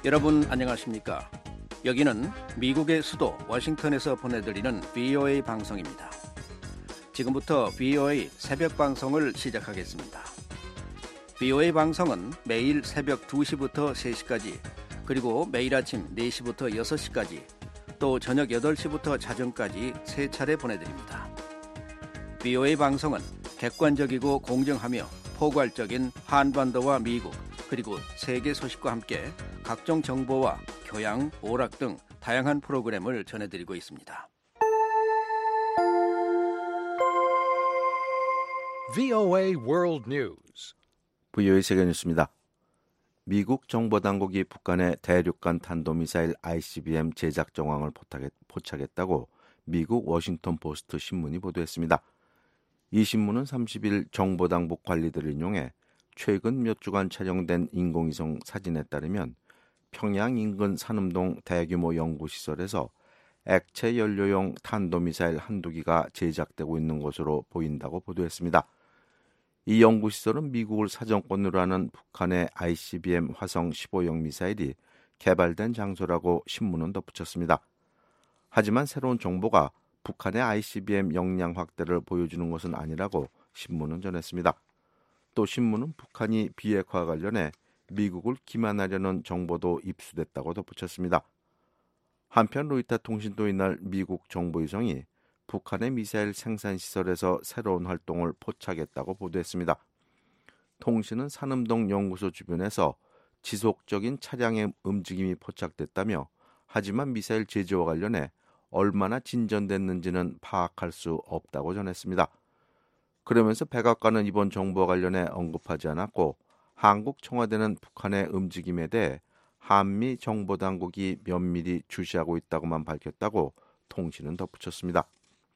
여러분 안녕하십니까? 여기는 미국의 수도 워싱턴에서 보내드리는 VOA 방송입니다. 지금부터 VOA 새벽 방송을 시작하겠습니다. VOA 방송은 매일 새벽 2시부터 3시까지, 그리고 매일 아침 4시부터 6시까지, 또 저녁 8시부터 자정까지 3차례 보내드립니다. VOA 방송은 객관적이고 공정하며 포괄적인 한반도와 미국, 그리고 세계 소식과 함께 각종 정보와 교양, 오락 등 다양한 프로그램을 전해드리고 있습니다. VOA World News. VOA 세계 뉴스입니다. 미국 정보당국이 북한의 대륙간 탄도미사일 ICBM 제작 정황을 포착했다고 미국 워싱턴 포스트 신문이 보도했습니다. 이 신문은 30일 정보당국 관리들을 인용해 최근 몇 주간 촬영된 인공위성 사진에 따르면 평양 인근 산음동 대규모 연구시설에서 액체 연료용 탄도미사일 한두 기가 제작되고 있는 것으로 보인다고 보도했습니다. 이 연구시설은 미국을 사정권으로 하는 북한의 ICBM 화성 15형 미사일이 개발된 장소라고 신문은 덧붙였습니다. 하지만 새로운 정보가 북한의 ICBM 역량 확대를 보여주는 것은 아니라고 신문은 전했습니다. 또 신문은 북한이 비핵화 관련해 미국을 기만하려는 정보도 입수됐다고 덧붙였습니다. 한편 로이터 통신도 이날 미국 정보위성이 북한의 미사일 생산시설에서 새로운 활동을 포착했다고 보도했습니다. 통신은 산음동 연구소 주변에서 지속적인 차량의 움직임이 포착됐다며, 하지만 미사일 제조와 관련해 얼마나 진전됐는지는 파악할 수 없다고 전했습니다. 그러면서 백악관은 이번 정보와 관련해 언급하지 않았고, 한국 청와대는 북한의 움직임에 대해 한미 정보당국이 면밀히 주시하고 있다고만 밝혔다고 통신은 덧붙였습니다.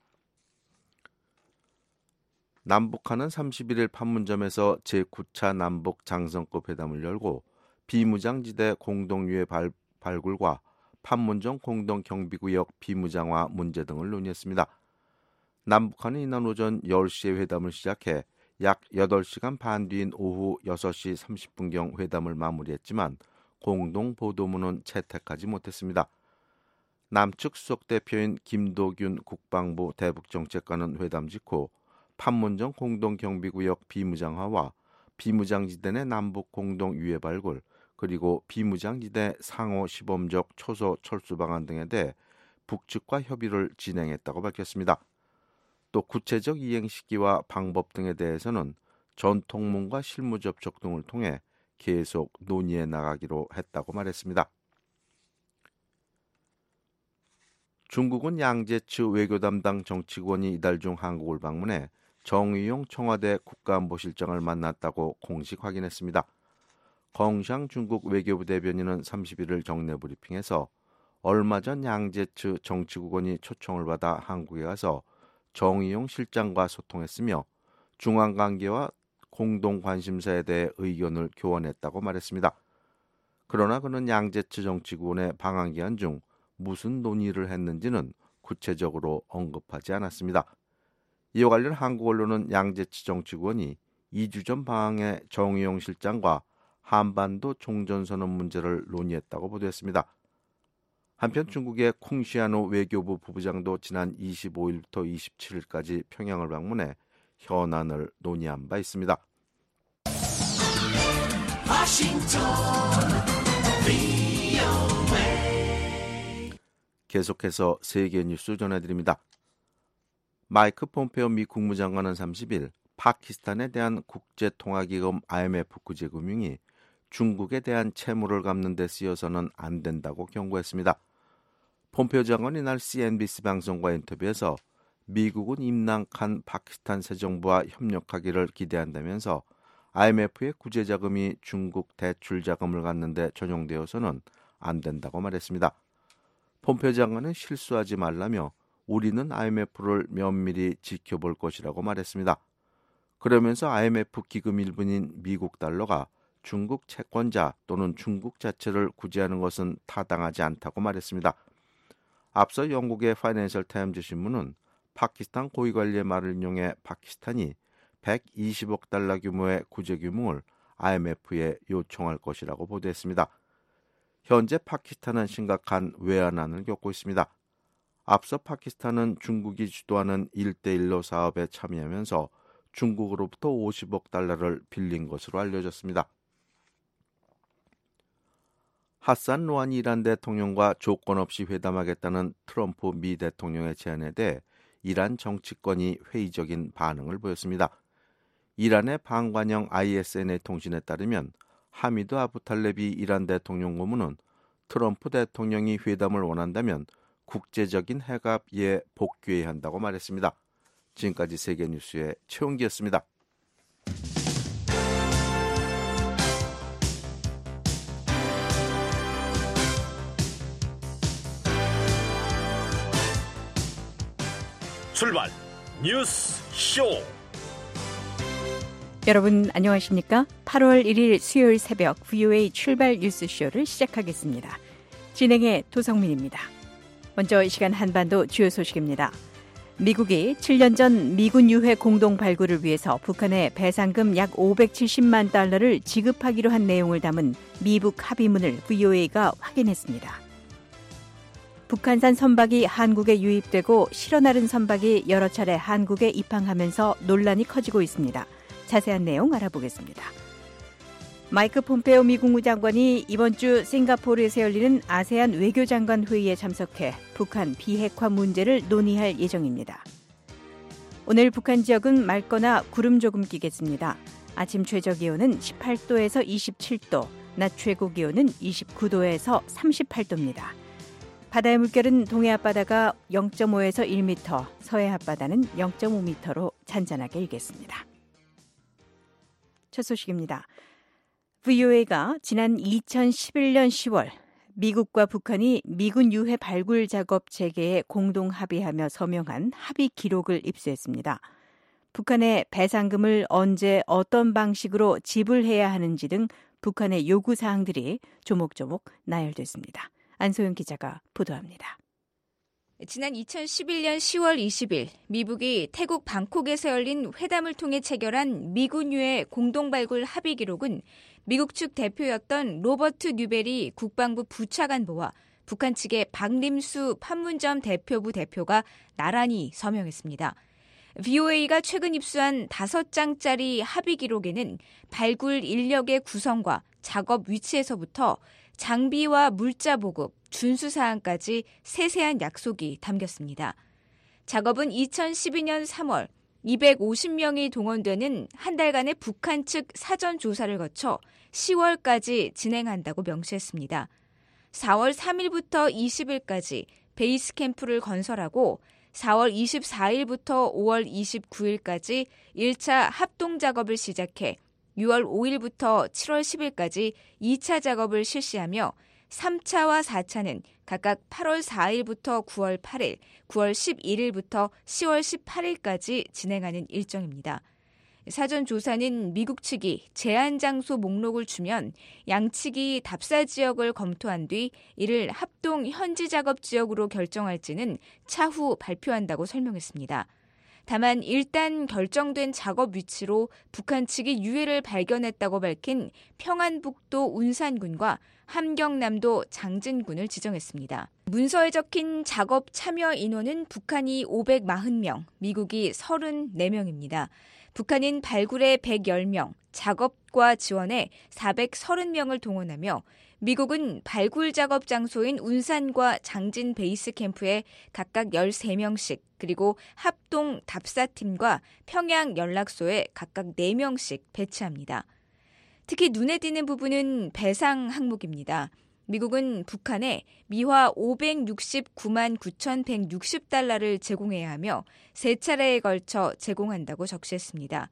남북한은 31일 판문점에서 제9차 남북 장성급 회담을 열고 비무장지대 공동유해 발굴과 판문점 공동경비구역 비무장화 문제 등을 논의했습니다. 남북한은 이날 오전 10시에 회담을 시작해 약 8시간 반 뒤인 오후 6시 30분경 회담을 마무리했지만 공동보도문은 채택하지 못했습니다. 남측 수석대표인 김도균 국방부 대북정책관은 회담 직후 판문점 공동경비구역 비무장화와 비무장지대 내 남북 공동유해 발굴, 그리고 비무장지대 상호 시범적 초소 철수 방안 등에 대해 북측과 협의를 진행했다고 밝혔습니다. 또 구체적 이행 시기와 방법 등에 대해서는 전통문과 실무 접촉 등을 통해 계속 논의해 나가기로 했다고 말했습니다. 중국은 양제츠 외교 담당 정치관이 이달 중 한국을 방문해 정의용 청와대 국가안보실장을 만났다고 공식 확인했습니다. 껑샹 중국 외교부 대변인은 31일 정례 브리핑에서 얼마 전 양제츠 정치국원이 초청을 받아 한국에 가서 정의용 실장과 소통했으며 중앙관계와 공동관심사에 대해 의견을 교환했다고 말했습니다. 그러나 그는 양제츠 정치국원의 방한 기간 중 무슨 논의를 했는지는 구체적으로 언급하지 않았습니다. 이와 관련 한국 언론은 양제츠 정치국원이 2주 전 방한해 정의용 실장과 한반도 종전선언 문제를 논의했다고 보도했습니다. 한편 중국의 쿵시아노 외교부 부부장도 지난 25일부터 27일까지 평양을 방문해 현안을 논의한 바 있습니다. 계속해서 세계 뉴스 전해드립니다. 마이크 폼페오 미 국무장관은 30일 파키스탄에 대한 국제통화기금 IMF 구제금융이 중국에 대한 채무를 갚는 데 쓰여서는 안 된다고 경고했습니다. 폼페오 장관이 이날 CNBC 방송과 인터뷰에서 미국은 임난칸 파키스탄 새 정부와 협력하기를 기대한다면서 IMF의 구제자금이 중국 대출 자금을 갖는 데 전용되어서는 안 된다고 말했습니다. 폼페오 장관은 실수하지 말라며 우리는 IMF를 면밀히 지켜볼 것이라고 말했습니다. 그러면서 IMF 기금 일부인 미국 달러가 중국 채권자 또는 중국 자체를 구제하는 것은 타당하지 않다고 말했습니다. 앞서 영국의 파이낸셜 타임즈 신문은 파키스탄 고위관리의 말을 인용해 파키스탄이 120억 달러 규모의 구제금융을 IMF에 요청할 것이라고 보도했습니다. 현재 파키스탄은 심각한 외환난을 겪고 있습니다. 앞서 파키스탄은 중국이 주도하는 1대1로 사업에 참여하면서 중국으로부터 50억 달러를 빌린 것으로 알려졌습니다. 하산 로하니 이란 대통령과 조건 없이 회담하겠다는 트럼프 미 대통령의 제안에 대해 이란 정치권이 회의적인 반응을 보였습니다. 이란의 방관영 ISNA 통신에 따르면 하미드 아부탈레비 이란 대통령 고문은 트럼프 대통령이 회담을 원한다면 국제적인 해갑에 복귀해야 한다고 말했습니다. 지금까지 세계뉴스의 최홍기였습니다. 출발 뉴스 쇼. 여러분 안녕하십니까? 8월 1일 수요일 새벽 VOA 출발 뉴스쇼를 시작하겠습니다. 진행의 도성민입니다. 먼저 이 시간 한반도 주요 소식입니다. 미국이 7년 전 미군 유해 공동 발굴을 위해서 북한에 배상금 약 570만 달러를 지급하기로 한 내용을 담은 미북 합의문을 VOA가 확인했습니다. 북한산 선박이 한국에 유입되고 실어 나른 선박이 여러 차례 한국에 입항하면서 논란이 커지고 있습니다. 자세한 내용 알아보겠습니다. 마이크 폼페오 미 국무장관이 이번 주 싱가포르에서 열리는 아세안 외교장관 회의에 참석해 북한 비핵화 문제를 논의할 예정입니다. 오늘 북한 지역은 맑거나 구름 조금 끼겠습니다. 아침 최저 기온은 18도에서 27도, 낮 최고 기온은 29도에서 38도입니다. 바다의 물결은 동해 앞바다가 0.5에서 1m, 서해 앞바다는 0.5m로 잔잔하게 일겠습니다. 첫 소식입니다. VOA가 지난 2011년 10월 미국과 북한이 미군 유해 발굴 작업 재개에 공동 합의하며 서명한 합의 기록을 입수했습니다. 북한의 배상금을 언제 어떤 방식으로 지불해야 하는지 등 북한의 요구 사항들이 조목조목 나열됐습니다. 안소영 기자가 보도합니다. 지난 2011년 10월 20일 미국이 태국 방콕에서 열린 회담을 통해 체결한 미군 유해 공동발굴 합의 기록은 미국 측 대표였던 로버트 뉴베리 국방부 부차관보와 북한 측의 박림수 판문점 대표부 대표가 나란히 서명했습니다. VOA가 최근 입수한 5장짜리 합의 기록에는 발굴 인력의 구성과 작업 위치에서부터 장비와 물자 보급, 준수 사항까지 세세한 약속이 담겼습니다. 작업은 2012년 3월 250명이 동원되는 한 달간의 북한 측 사전 조사를 거쳐 10월까지 진행한다고 명시했습니다. 4월 3일부터 20일까지 베이스 캠프를 건설하고 4월 24일부터 5월 29일까지 1차 합동 작업을 시작해 6월 5일부터 7월 10일까지 2차 작업을 실시하며 3차와 4차는 각각 8월 4일부터 9월 8일, 9월 11일부터 10월 18일까지 진행하는 일정입니다. 사전 조사는 미국 측이 제한 장소 목록을 주면 양측이 답사 지역을 검토한 뒤 이를 합동 현지 작업 지역으로 결정할지는 차후 발표한다고 설명했습니다. 다만 일단 결정된 작업 위치로 북한 측이 유해를 발견했다고 밝힌 평안북도 운산군과 함경남도 장진군을 지정했습니다. 문서에 적힌 작업 참여 인원은 북한이 540명, 미국이 34명입니다. 북한은 발굴에 110명, 작업과 지원에 430명을 동원하며 미국은 발굴 작업 장소인 운산과 장진 베이스 캠프에 각각 13명씩 그리고 합동 답사팀과 평양 연락소에 각각 4명씩 배치합니다. 특히 눈에 띄는 부분은 배상 항목입니다. 미국은 북한에 미화 569만 9,160달러를 제공해야 하며 3차례에 걸쳐 제공한다고 적시했습니다.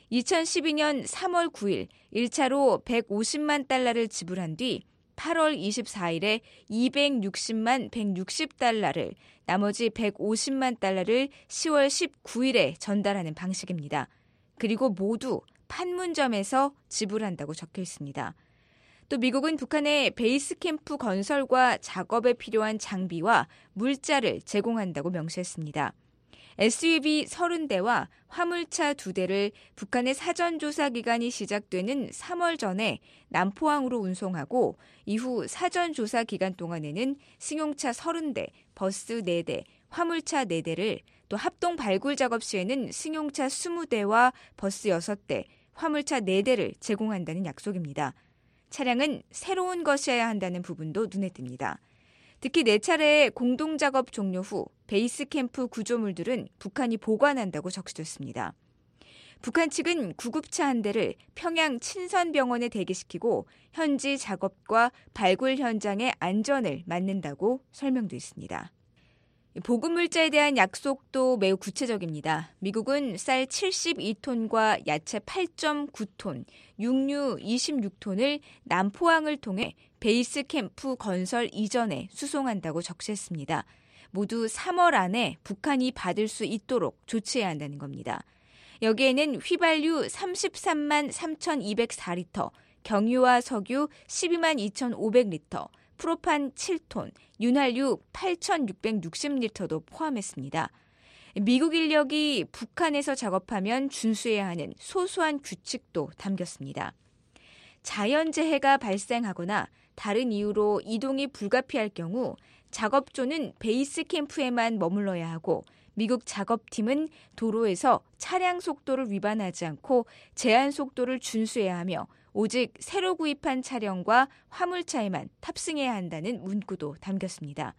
2012년 3월 9일 1차로 150만 달러를 지불한 뒤 8월 24일에 260만 160달러를, 나머지 150만 달러를 10월 19일에 전달하는 방식입니다. 그리고 모두 판문점에서 지불한다고 적혀 있습니다. 또 미국은 북한에 베이스 캠프 건설과 작업에 필요한 장비와 물자를 제공한다고 명시했습니다. SUV 30대와 화물차 2대를 북한의 사전조사 기간이 시작되는 3월 전에 남포항으로 운송하고 이후 사전조사 기간 동안에는 승용차 30대, 버스 4대, 화물차 4대를 또 합동 발굴 작업 시에는 승용차 20대와 버스 6대, 화물차 4대를 제공한다는 약속입니다. 차량은 새로운 것이어야 한다는 부분도 눈에 띕니다. 특히 4차례의 공동작업 종료 후 베이스 캠프 구조물들은 북한이 보관한다고 적시됐습니다. 북한 측은 구급차 한 대를 평양 친선병원에 대기시키고 현지 작업과 발굴 현장의 안전을 맡는다고 설명돼 있습니다. 보급물자에 대한 약속도 매우 구체적입니다. 미국은 쌀 72톤과 야채 8.9톤, 육류 26톤을 남포항을 통해 베이스 캠프 건설 이전에 수송한다고 적시했습니다. 모두 3월 안에 북한이 받을 수 있도록 조치해야 한다는 겁니다. 여기에는 휘발유 33만 3,204리터, 경유와 석유 12만 2,500리터, 프로판 7톤, 윤활유 8,660리터도 포함했습니다. 미국 인력이 북한에서 작업하면 준수해야 하는 소소한 규칙도 담겼습니다. 자연재해가 발생하거나 다른 이유로 이동이 불가피할 경우 작업조는 베이스 캠프에만 머물러야 하고 미국 작업팀은 도로에서 차량 속도를 위반하지 않고 제한 속도를 준수해야 하며 오직 새로 구입한 차량과 화물차에만 탑승해야 한다는 문구도 담겼습니다.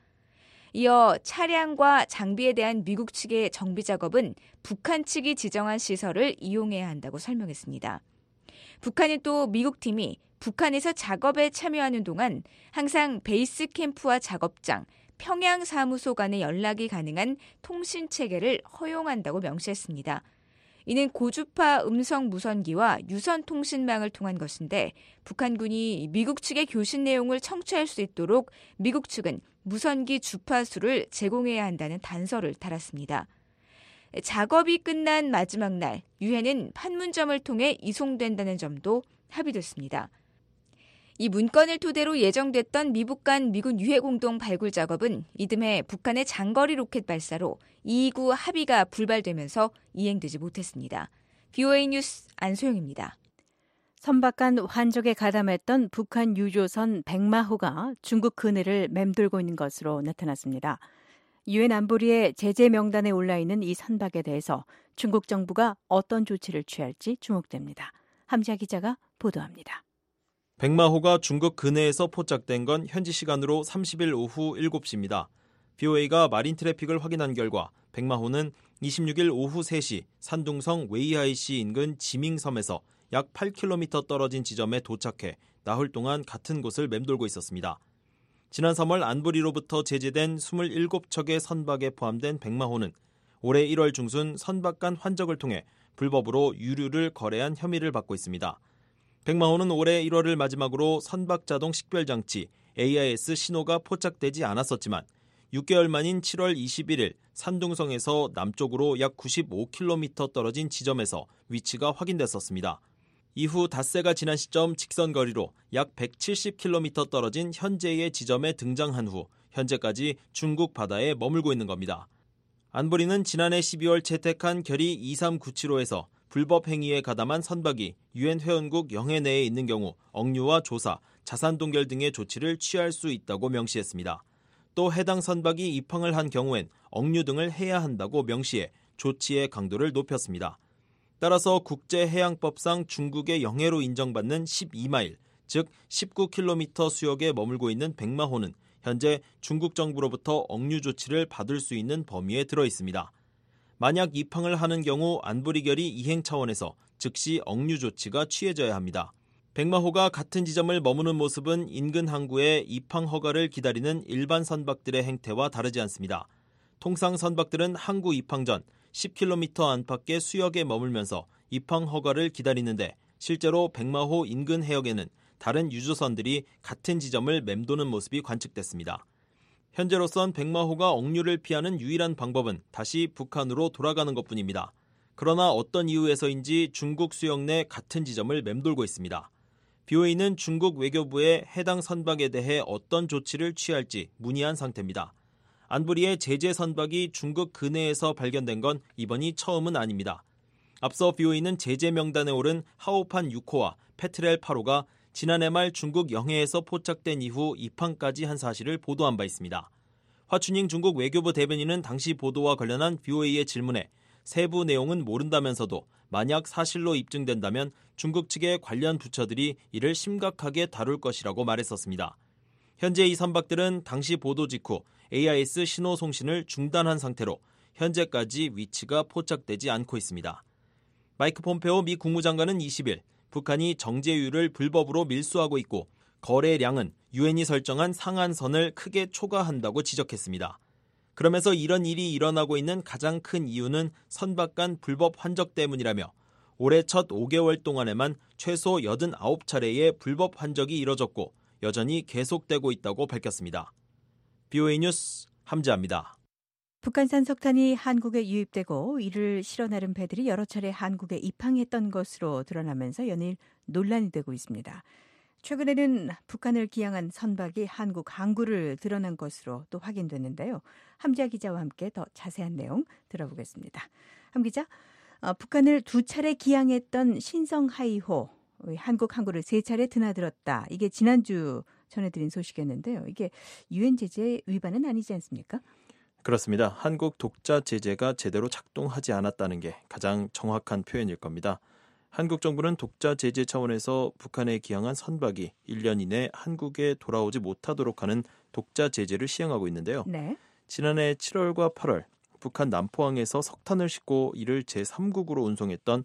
이어 차량과 장비에 대한 미국 측의 정비 작업은 북한 측이 지정한 시설을 이용해야 한다고 설명했습니다. 북한은 또 미국 팀이 북한에서 작업에 참여하는 동안 항상 베이스 캠프와 작업장, 평양 사무소 간의 연락이 가능한 통신 체계를 허용한다고 명시했습니다. 이는 고주파 음성 무선기와 유선 통신망을 통한 것인데 북한군이 미국 측의 교신 내용을 청취할 수 있도록 미국 측은 무선기 주파수를 제공해야 한다는 단서를 달았습니다. 작업이 끝난 마지막 날 유해는 판문점을 통해 이송된다는 점도 합의됐습니다. 이 문건을 토대로 예정됐던 미북 간 미군 유해 공동 발굴 작업은 이듬해 북한의 장거리 로켓 발사로 229 합의가 불발되면서 이행되지 못했습니다. VOA 뉴스 안소영입니다. 선박간 환적에 가담했던 북한 유조선 백마호가 중국 근해를 맴돌고 있는 것으로 나타났습니다. 유엔 안보리의 제재 명단에 올라있는 이 선박에 대해서 중국 정부가 어떤 조치를 취할지 주목됩니다. 함자 기자가 보도합니다. 백마호가 중국 근해에서 포착된 건 현지 시간으로 30일 오후 7시입니다. BOA가 마린 트래픽을 확인한 결과 백마호는 26일 오후 3시 산둥성 웨이하이시 인근 지밍섬에서 약 8km 떨어진 지점에 도착해 나흘 동안 같은 곳을 맴돌고 있었습니다. 지난 3월 안보리로부터 제재된 27척의 선박에 포함된 백마호는 올해 1월 중순 선박 간 환적을 통해 불법으로 유류를 거래한 혐의를 받고 있습니다. 백마호는 올해 1월을 마지막으로 선박 자동 식별장치 AIS 신호가 포착되지 않았었지만 6개월 만인 7월 21일 산둥성에서 남쪽으로 약 95km 떨어진 지점에서 위치가 확인됐었습니다. 이후 닷새가 지난 시점 직선거리로 약 170km 떨어진 현재의 지점에 등장한 후 현재까지 중국 바다에 머물고 있는 겁니다. 안보리는 지난해 12월 채택한 결의 2397호에서 불법 행위에 가담한 선박이 유엔 회원국 영해 내에 있는 경우 억류와 조사, 자산 동결 등의 조치를 취할 수 있다고 명시했습니다. 또 해당 선박이 입항을 한 경우엔 억류 등을 해야 한다고 명시해 조치의 강도를 높였습니다. 따라서 국제해양법상 중국의 영해로 인정받는 12마일, 즉 19km 수역에 머물고 있는 백마호는 현재 중국 정부로부터 억류 조치를 받을 수 있는 범위에 들어 있습니다. 만약 입항을 하는 경우 안보리 결의 이행 차원에서 즉시 억류 조치가 취해져야 합니다. 백마호가 같은 지점을 머무는 모습은 인근 항구의 입항 허가를 기다리는 일반 선박들의 행태와 다르지 않습니다. 통상 선박들은 항구 입항 전 10km 안팎의 수역에 머물면서 입항 허가를 기다리는데 실제로 백마호 인근 해역에는 다른 유조선들이 같은 지점을 맴도는 모습이 관측됐습니다. 현재로선 백마호가 억류를 피하는 유일한 방법은 다시 북한으로 돌아가는 것뿐입니다. 그러나 어떤 이유에서인지 중국 수역 내 같은 지점을 맴돌고 있습니다. BOA는 중국 외교부에 해당 선박에 대해 어떤 조치를 취할지 문의한 상태입니다. 안보리의 제재 선박이 중국 근해에서 발견된 건 이번이 처음은 아닙니다. 앞서 BOE는 제재 명단에 오른 하오판 6호와 페트렐 8호가 지난해 말 중국 영해에서 포착된 이후 입항까지 한 사실을 보도한 바 있습니다. 화춘잉 중국 외교부 대변인은 당시 보도와 관련한 BOA의 질문에 세부 내용은 모른다면서도 만약 사실로 입증된다면 중국 측의 관련 부처들이 이를 심각하게 다룰 것이라고 말했었습니다. 현재 이 선박들은 당시 보도 직후 AIS 신호 송신을 중단한 상태로 현재까지 위치가 포착되지 않고 있습니다. 마이크 폼페오 미 국무장관은 20일 북한이 정제유를 불법으로 밀수하고 있고 거래량은 유엔이 설정한 상한선을 크게 초과한다고 지적했습니다. 그러면서 이런 일이 일어나고 있는 가장 큰 이유는 선박 간 불법 환적 때문이라며 올해 첫 5개월 동안에만 최소 89차례의 불법 환적이 이뤄졌고 여전히 계속되고 있다고 밝혔습니다. BOA 뉴스 함지아입니다. 북한산 석탄이 한국에 유입되고 이를 실어 나른 배들이 여러 차례 한국에 입항했던 것으로 드러나면서 연일 논란이 되고 있습니다. 최근에는 북한을 기항한 선박이 한국 항구를 드러난 것으로 또 확인됐는데요. 함지아 기자와 함께 더 자세한 내용 들어보겠습니다. 함 기자, 북한을 2차례 기항했던 신성하이호, 한국 항구를 3차례 드나들었다. 이게 지난주 전해드린 소식이었는데요. 이게 유엔 제재 위반은 아니지 않습니까? 그렇습니다. 한국 독자 제재가 제대로 작동하지 않았다는 게 가장 정확한 표현일 겁니다. 한국 정부는 독자 제재 차원에서 북한에 기항한 선박이 1년 이내 한국에 돌아오지 못하도록 하는 독자 제재를 시행하고 있는데요. 네. 지난해 7월과 8월 북한 남포항에서 석탄을 싣고 이를 제3국으로 운송했던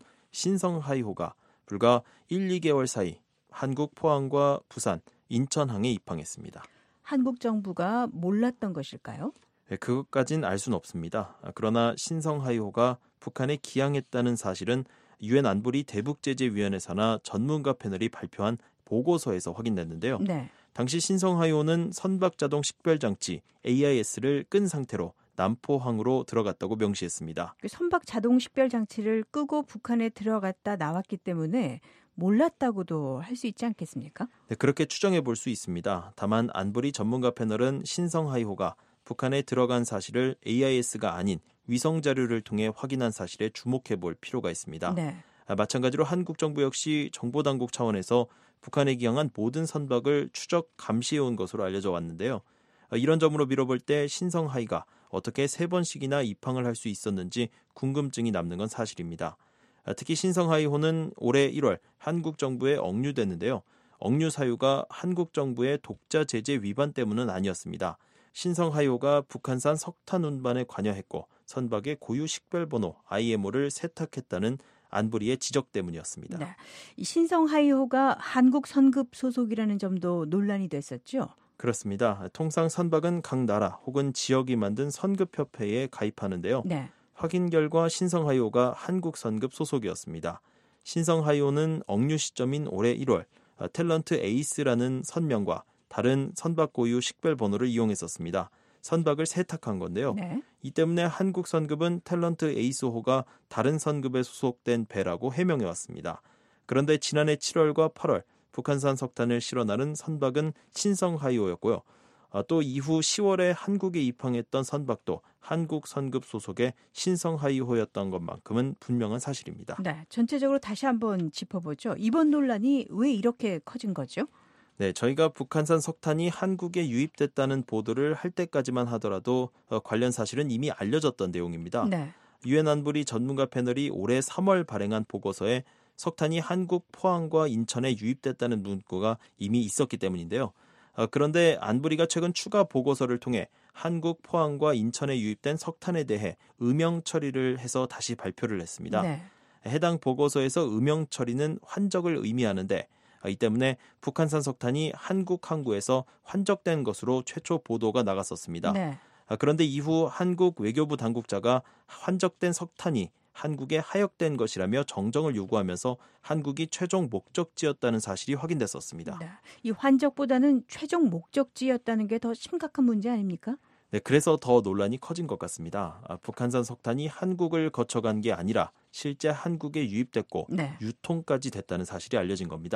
신성하이호가 불과 1, 2개월 사이 한국 포항과 부산, 인천항에 입항했습니다. 한국 정부가 몰랐던 것일까요? 네, 그것까진 알 수는 없습니다. 그러나 신성하이호가 북한에 기항했다는 사실은 유엔 안보리 대북제재위원회 산하 전문가 패널이 발표한 보고서에서 확인됐는데요. 네. 당시 신성하이호는 선박자동 식별장치 AIS를 끈 상태로 남포항으로 들어갔다고 명시했습니다. 선박 자동 식별 장치를 끄고 북한에 들어갔다 나왔기 때문에 몰랐다고도 할 수 있지 않겠습니까? 네, 그렇게 추정해 볼 수 있습니다. 다만 안보리 전문가 패널은 신성하이호가 북한에 들어간 사실을 AIS가 아닌 위성 자료를 통해 확인한 사실에 주목해 볼 필요가 있습니다. 네. 마찬가지로 한국 정부 역시 정보당국 차원에서 북한에 기항한 모든 선박을 추적 감시해 온 것으로 알려져 왔는데요. 이런 점으로 미뤄볼 때 신성하이가 어떻게 3번씩이나 입항을 할 수 있었는지 궁금증이 남는 건 사실입니다. 특히 신성하이호는 올해 1월 한국 정부에 억류됐는데요. 억류 사유가 한국 정부의 독자 제재 위반 때문은 아니었습니다. 신성하이호가 북한산 석탄 운반에 관여했고 선박의 고유 식별번호 IMO를 세탁했다는 안보리의 지적 때문이었습니다. 네. 이 신성하이호가 한국 선급 소속이라는 점도 논란이 됐었죠. 그렇습니다. 통상 선박은 각 나라 혹은 지역이 만든 선급협회에 가입하는데요. 네. 확인 결과 신성하이호가 한국 선급 소속이었습니다. 신성하이호는 억류 시점인 올해 1월 탤런트 에이스라는 선명과 다른 선박 고유 식별 번호를 이용했었습니다. 선박을 세탁한 건데요. 네. 이 때문에 한국 선급은 탤런트 에이스호가 다른 선급에 소속된 배라고 해명해왔습니다. 그런데 지난해 7월과 8월 북한산 석탄을 실어 나른 선박은 신성하이호였고요. 또 이후 10월에 한국에 입항했던 선박도 한국 선급 소속의 신성하이호였던 것만큼은 분명한 사실입니다. 네, 전체적으로 다시 한번 짚어보죠. 이번 논란이 왜 이렇게 커진 거죠? 네, 저희가 북한산 석탄이 한국에 유입됐다는 보도를 할 때까지만 하더라도 관련 사실은 이미 알려졌던 내용입니다. 네. 유엔 안보리 전문가 패널이 올해 3월 발행한 보고서에 석탄이 한국 포항과 인천에 유입됐다는 문구가 이미 있었기 때문인데요. 그런데 안보리가 최근 추가 보고서를 통해 한국 포항과 인천에 유입된 석탄에 대해 음영 처리를 해서 다시 발표를 했습니다. 네. 해당 보고서에서 음영 처리는 환적을 의미하는데 이 때문에 북한산 석탄이 한국 항구에서 환적된 것으로 최초 보도가 나갔었습니다. 네. 그런데 이후 한국 외교부 당국자가 환적된 석탄이 한국에 하역된 것이라며 정정을 요구하면서 한국이 최종 목적지였다는 사실이 확인됐었습니다. 네. 이 환적보다는 최종 목적지였다는 게 더 심각한 문제 아닙니까? 네, 그래서 더 논란이 커진 것 같습니다. 북한산 석탄이 한국을 거쳐간 게 아니라 실제 한국에 유입됐고 네. 유통까지 됐다는 사실이 알려진 겁니다.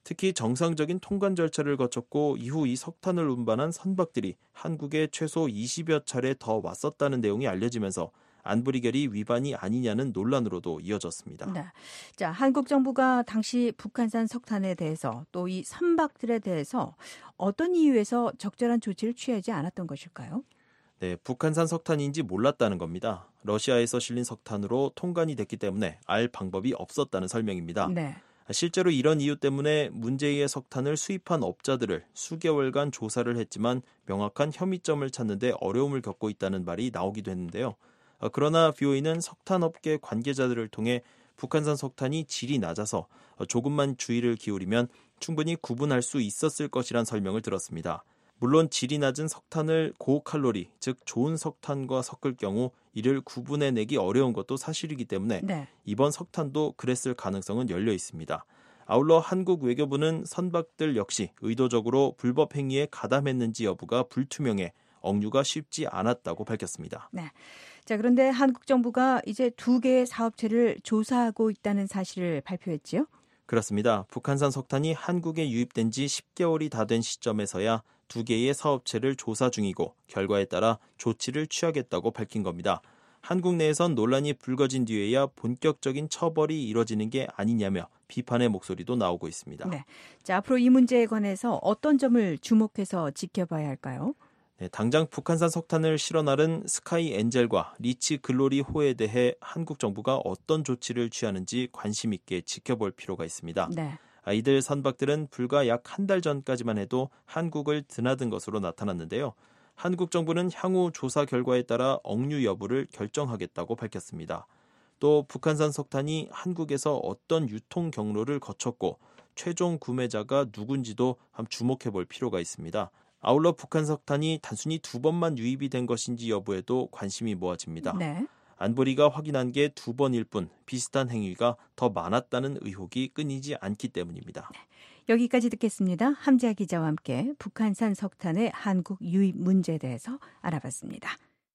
특히 정상적인 통관 절차를 거쳤고 이후 이 석탄을 운반한 선박들이 한국에 최소 20여 차례 더 왔었다는 내용이 알려지면서 안보리결의 위반이 아니냐는 논란으로도 이어졌습니다. 네. 자, 한국 정부가 당시 북한산 석탄에 대해서 또 이 선박들에 대해서 어떤 이유에서 적절한 조치를 취하지 않았던 것일까요? 네, 북한산 석탄인지 몰랐다는 겁니다. 러시아에서 실린 석탄으로 통관이 됐기 때문에 알 방법이 없었다는 설명입니다. 네. 실제로 이런 이유 때문에 문제의 석탄을 수입한 업자들을 수개월간 조사를 했지만 명확한 혐의점을 찾는 데 어려움을 겪고 있다는 말이 나오기도 했는데요. 그러나 BOE는 석탄업계 관계자들을 통해 북한산 석탄이 질이 낮아서 조금만 주의를 기울이면 충분히 구분할 수 있었을 것이란 설명을 들었습니다. 물론 질이 낮은 석탄을 고칼로리, 즉 좋은 석탄과 섞을 경우 이를 구분해내기 어려운 것도 사실이기 때문에 네. 이번 석탄도 그랬을 가능성은 열려 있습니다. 아울러 한국 외교부는 선박들 역시 의도적으로 불법 행위에 가담했는지 여부가 불투명해 억류가 쉽지 않았다고 밝혔습니다. 네. 자, 그런데 한국 정부가 이제 2개의 사업체를 조사하고 있다는 사실을 발표했지요? 그렇습니다. 북한산 석탄이 한국에 유입된 지 10개월이 다 된 시점에서야 2개의 사업체를 조사 중이고 결과에 따라 조치를 취하겠다고 밝힌 겁니다. 한국 내에선 논란이 불거진 뒤에야 본격적인 처벌이 이뤄지는 게 아니냐며 비판의 목소리도 나오고 있습니다. 네. 자, 앞으로 이 문제에 관해서 어떤 점을 주목해서 지켜봐야 할까요? 네, 당장 북한산 석탄을 실어 나른 스카이 엔젤과 리치 글로리 호에 대해 한국 정부가 어떤 조치를 취하는지 관심 있게 지켜볼 필요가 있습니다. 네. 이들 선박들은 불과 약 한 달 전까지만 해도 한국을 드나든 것으로 나타났는데요. 한국 정부는 향후 조사 결과에 따라 억류 여부를 결정하겠다고 밝혔습니다. 또 북한산 석탄이 한국에서 어떤 유통 경로를 거쳤고 최종 구매자가 누군지도 한번 주목해 볼 필요가 있습니다. 아울러 북한 석탄이 단순히 2번만 유입이 된 것인지 여부에도 관심이 모아집니다. 네. 안보리가 확인한 게 2번일 뿐 비슷한 행위가 더 많았다는 의혹이 끊이지 않기 때문입니다. 여기까지 듣겠습니다. 함지아 기자와 함께 북한산 석탄의 한국 유입 문제에 대해서 알아봤습니다.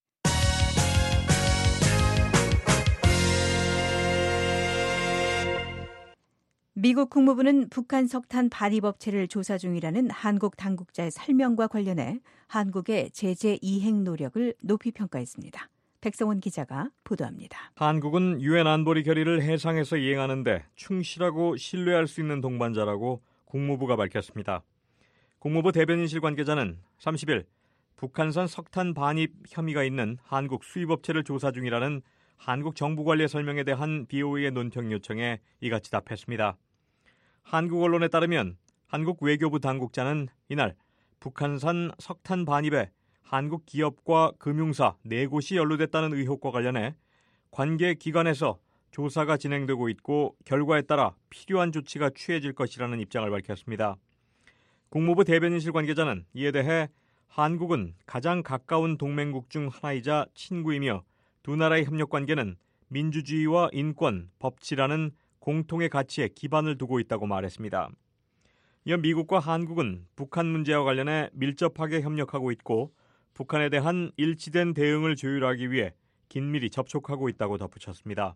미국 국무부는 북한 석탄 발입업체를 조사 중이라는 한국 당국자의 설명과 관련해 한국의 제재 이행 노력을 높이 평가했습니다. 백성원 기자가 보도합니다. 한국은 유엔 안보리 결의를 해상에서 이행하는 데 충실하고 신뢰할 수 있는 동반자라고 국무부가 밝혔습니다. 국무부 대변인실 관계자는 30일 북한산 석탄 반입 혐의가 있는 한국 수입업체를 조사 중이라는 한국 정부 관리의 설명에 대한 BOE의 논평 요청에 이같이 답했습니다. 한국 언론에 따르면 한국 외교부 당국자는 이날 북한산 석탄 반입에 한국 기업과 금융사 4곳이 연루됐다는 의혹과 관련해 관계 기관에서 조사가 진행되고 있고 결과에 따라 필요한 조치가 취해질 것이라는 입장을 밝혔습니다. 국무부 대변인실 관계자는 이에 대해 한국은 가장 가까운 동맹국 중 하나이자 친구이며 두 나라의 협력 관계는 민주주의와 인권, 법치라는 공통의 가치에 기반을 두고 있다고 말했습니다. 이어 미국과 한국은 북한 문제와 관련해 밀접하게 협력하고 있고 북한에 대한 일치된 대응을 조율하기 위해 긴밀히 접촉하고 있다고 덧붙였습니다.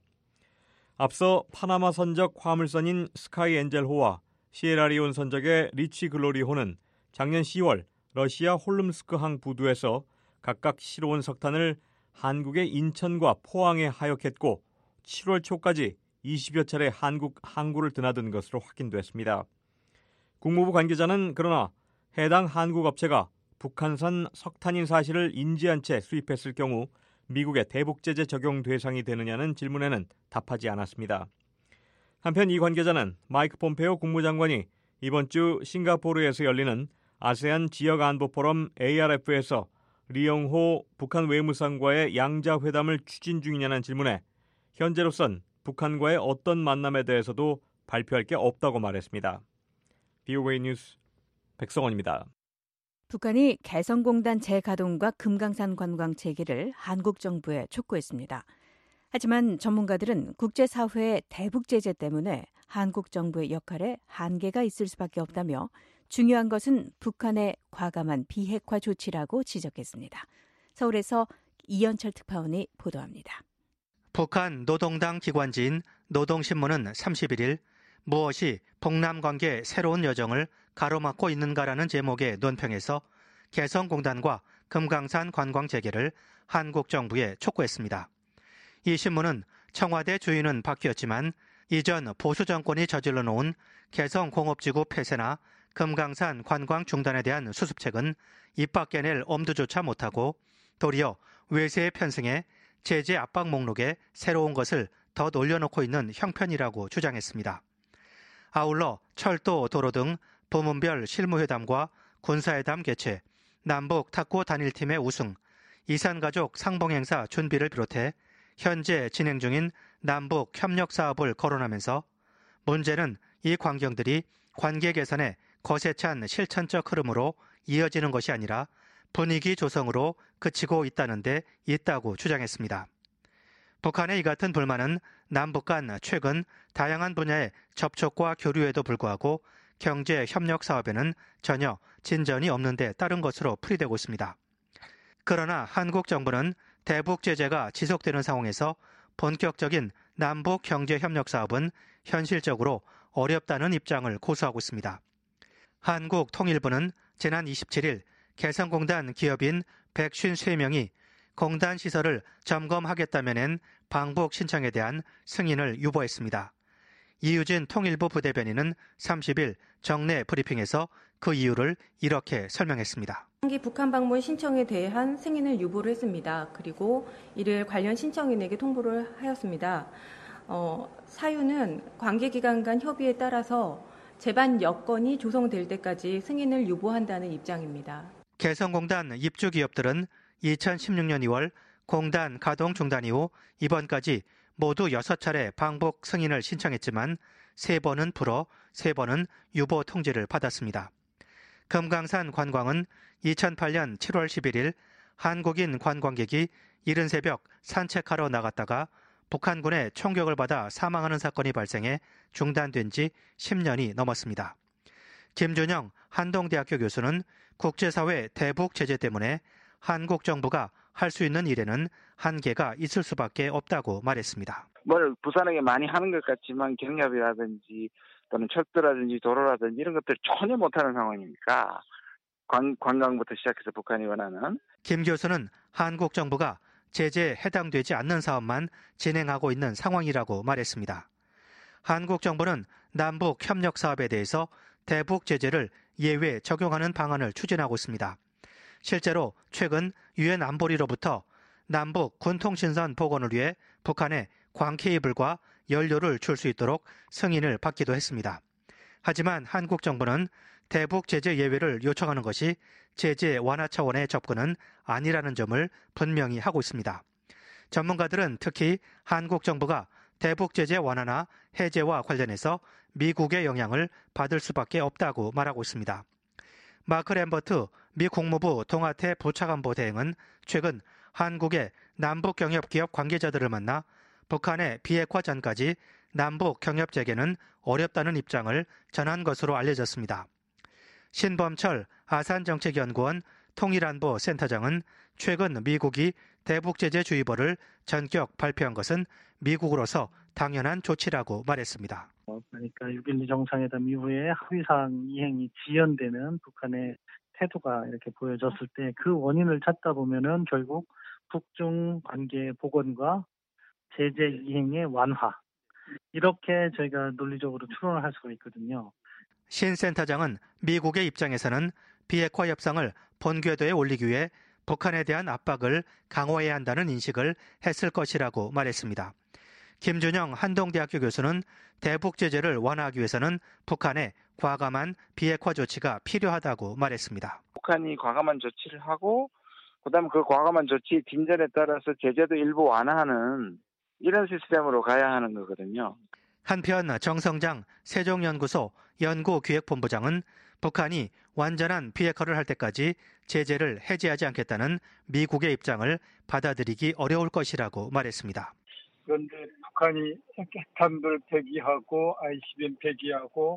앞서 파나마 선적 화물선인 스카이 엔젤호와 시에라리온 선적의 리치 글로리호는 작년 10월 러시아 홀름스크항 부두에서 각각 실어온 석탄을 한국의 인천과 포항에 하역했고 7월 초까지 20여 차례 한국 항구를 드나든 것으로 확인됐습니다. 국무부 관계자는 그러나 해당 한국 업체가 북한산 석탄인 사실을 인지한 채 수입했을 경우 미국의 대북 제재 적용 대상이 되느냐는 질문에는 답하지 않았습니다. 한편 이 관계자는 마이크 폼페오 국무장관이 이번 주 싱가포르에서 열리는 아세안 지역안보 포럼 ARF에서 리영호 북한 외무상과의 양자 회담을 추진 중이냐는 질문에 현재로선 북한과의 어떤 만남에 대해서도 발표할 게 없다고 말했습니다. BOA 뉴스 백성원입니다. 북한이 개성공단 재가동과 금강산 관광 재개를 한국 정부에 촉구했습니다. 하지만 전문가들은 국제사회의 대북 제재 때문에 한국 정부의 역할에 한계가 있을 수밖에 없다며 중요한 것은 북한의 과감한 비핵화 조치라고 지적했습니다. 서울에서 이현철 특파원이 보도합니다. 북한 노동당 기관지인 노동신문은 31일 무엇이 북남 관계의 새로운 여정을 가로막고 있는가라는 제목의 논평에서 개성공단과 금강산 관광 재개를 한국 정부에 촉구했습니다. 이 신문은 청와대 주인은 바뀌었지만 이전 보수 정권이 저질러 놓은 개성공업지구 폐쇄나 금강산 관광 중단에 대한 수습책은 입 밖에 낼 엄두조차 못하고 도리어 외세에 편승해 제재 압박 목록에 새로운 것을 더 올려놓고 있는 형편이라고 주장했습니다. 아울러 철도, 도로 등 부문별 실무회담과 군사회담 개최, 남북 탁구 단일팀의 우승, 이산가족 상봉행사 준비를 비롯해 현재 진행 중인 남북 협력 사업을 거론하면서 문제는 이 광경들이 관계 개선의 거세찬 실천적 흐름으로 이어지는 것이 아니라 분위기 조성으로 그치고 있다는 데 있다고 주장했습니다. 북한의 이 같은 불만은 남북 간 최근 다양한 분야의 접촉과 교류에도 불구하고 경제 협력 사업에는 전혀 진전이 없는 데 따른 것으로 풀이되고 있습니다. 그러나 한국 정부는 대북 제재가 지속되는 상황에서 본격적인 남북 경제 협력 사업은 현실적으로 어렵다는 입장을 고수하고 있습니다. 한국통일부는 지난 27일 개성공단 기업인 153명이 공단 시설을 점검하겠다면은 방북 신청에 대한 승인을 유보했습니다. 이유진 통일부 부대변인은 30일 정례 브리핑에서 그 이유를 이렇게 설명했습니다. 한기 북한 방문 신청에 대한 승인을 유보를 했습니다. 그리고 이를 관련 신청인에게 통보를 하였습니다. 사유는 관계기관 간 협의에 따라서 제반 여건이 조성될 때까지 승인을 유보한다는 입장입니다. 개성공단 입주 기업들은 2016년 2월 공단 가동 중단 이후 이번까지 모두 6차례 방북 승인을 신청했지만 3번은 불어 3번은 유보 통지를 받았습니다. 금강산 관광은 2008년 7월 11일 한국인 관광객이 이른 새벽 산책하러 나갔다가 북한군의 총격을 받아 사망하는 사건이 발생해 중단된 지 10년이 넘었습니다. 김준영 한동대학교 교수는 국제사회 대북 제재 때문에 한국 정부가 할 수 있는 일에는 한계가 있을 수밖에 없다고 말했습니다. 뭘 부산에게 많이 하는 것 같지만 경협이라든지 또는 철도라든지 도로라든지 이런 것들 전혀 못하는 상황이니까 관광부터 시작해서 북한이 원하는. 김 교수는 한국 정부가 제재에 해당되지 않는 사업만 진행하고 있는 상황이라고 말했습니다. 한국 정부는 남북 협력 사업에 대해서 대북 제재를 예외 적용하는 방안을 추진하고 있습니다. 실제로 최근 유엔 안보리로부터 남북 군통신선 복원을 위해 북한에 광 케이블과 연료를 줄 수 있도록 승인을 받기도 했습니다. 하지만 한국 정부는 대북 제재 예외를 요청하는 것이 제재 완화 차원의 접근은 아니라는 점을 분명히 하고 있습니다. 전문가들은 특히 한국 정부가 대북 제재 완화나 해제와 관련해서 미국의 영향을 받을 수밖에 없다고 말하고 있습니다. 마크 램버트 미 국무부 동아태 부차관보 대행은 최근 한국의 남북 경협 기업 관계자들을 만나 북한의 비핵화 전까지 남북 경협 재개는 어렵다는 입장을 전한 것으로 알려졌습니다. 신범철 아산정책연구원 통일안보 센터장은 최근 미국이 대북제재주의보를 전격 발표한 것은 미국으로서 당연한 조치라고 말했습니다. 그러니까 6.12 정상회담 이후에 합의사항 이행이 지연되는 북한의 태도가 이렇게 보여졌을 때 그 원인을 찾다 보면은 결국 북중 관계 복원과 제재 이행의 완화 이렇게 저희가 논리적으로 추론을 할 수가 있거든요. 신 센터장은 미국의 입장에서는 비핵화 협상을 본궤도에 올리기 위해 북한에 대한 압박을 강화해야 한다는 인식을 했을 것이라고 말했습니다. 김준영 한동대학교 교수는 대북 제재를 완화하기 위해서는 북한의 과감한 비핵화 조치가 필요하다고 말했습니다. 북한이 과감한 조치를 하고 그다음 그 과감한 조치 딘전에 따라서 제재도 일부 완화하는 이런 시스템으로 가야 하는 거거든요. 한편 정성장 세종연구소 연구기획본부장은 북한이 완전한 비핵화를 할 때까지 제재를 해제하지 않겠다는 미국의 입장을 받아들이기 어려울 것이라고 말했습니다. 그런데 북한이 핵탄두를 폐기하고 ICBM 폐기하고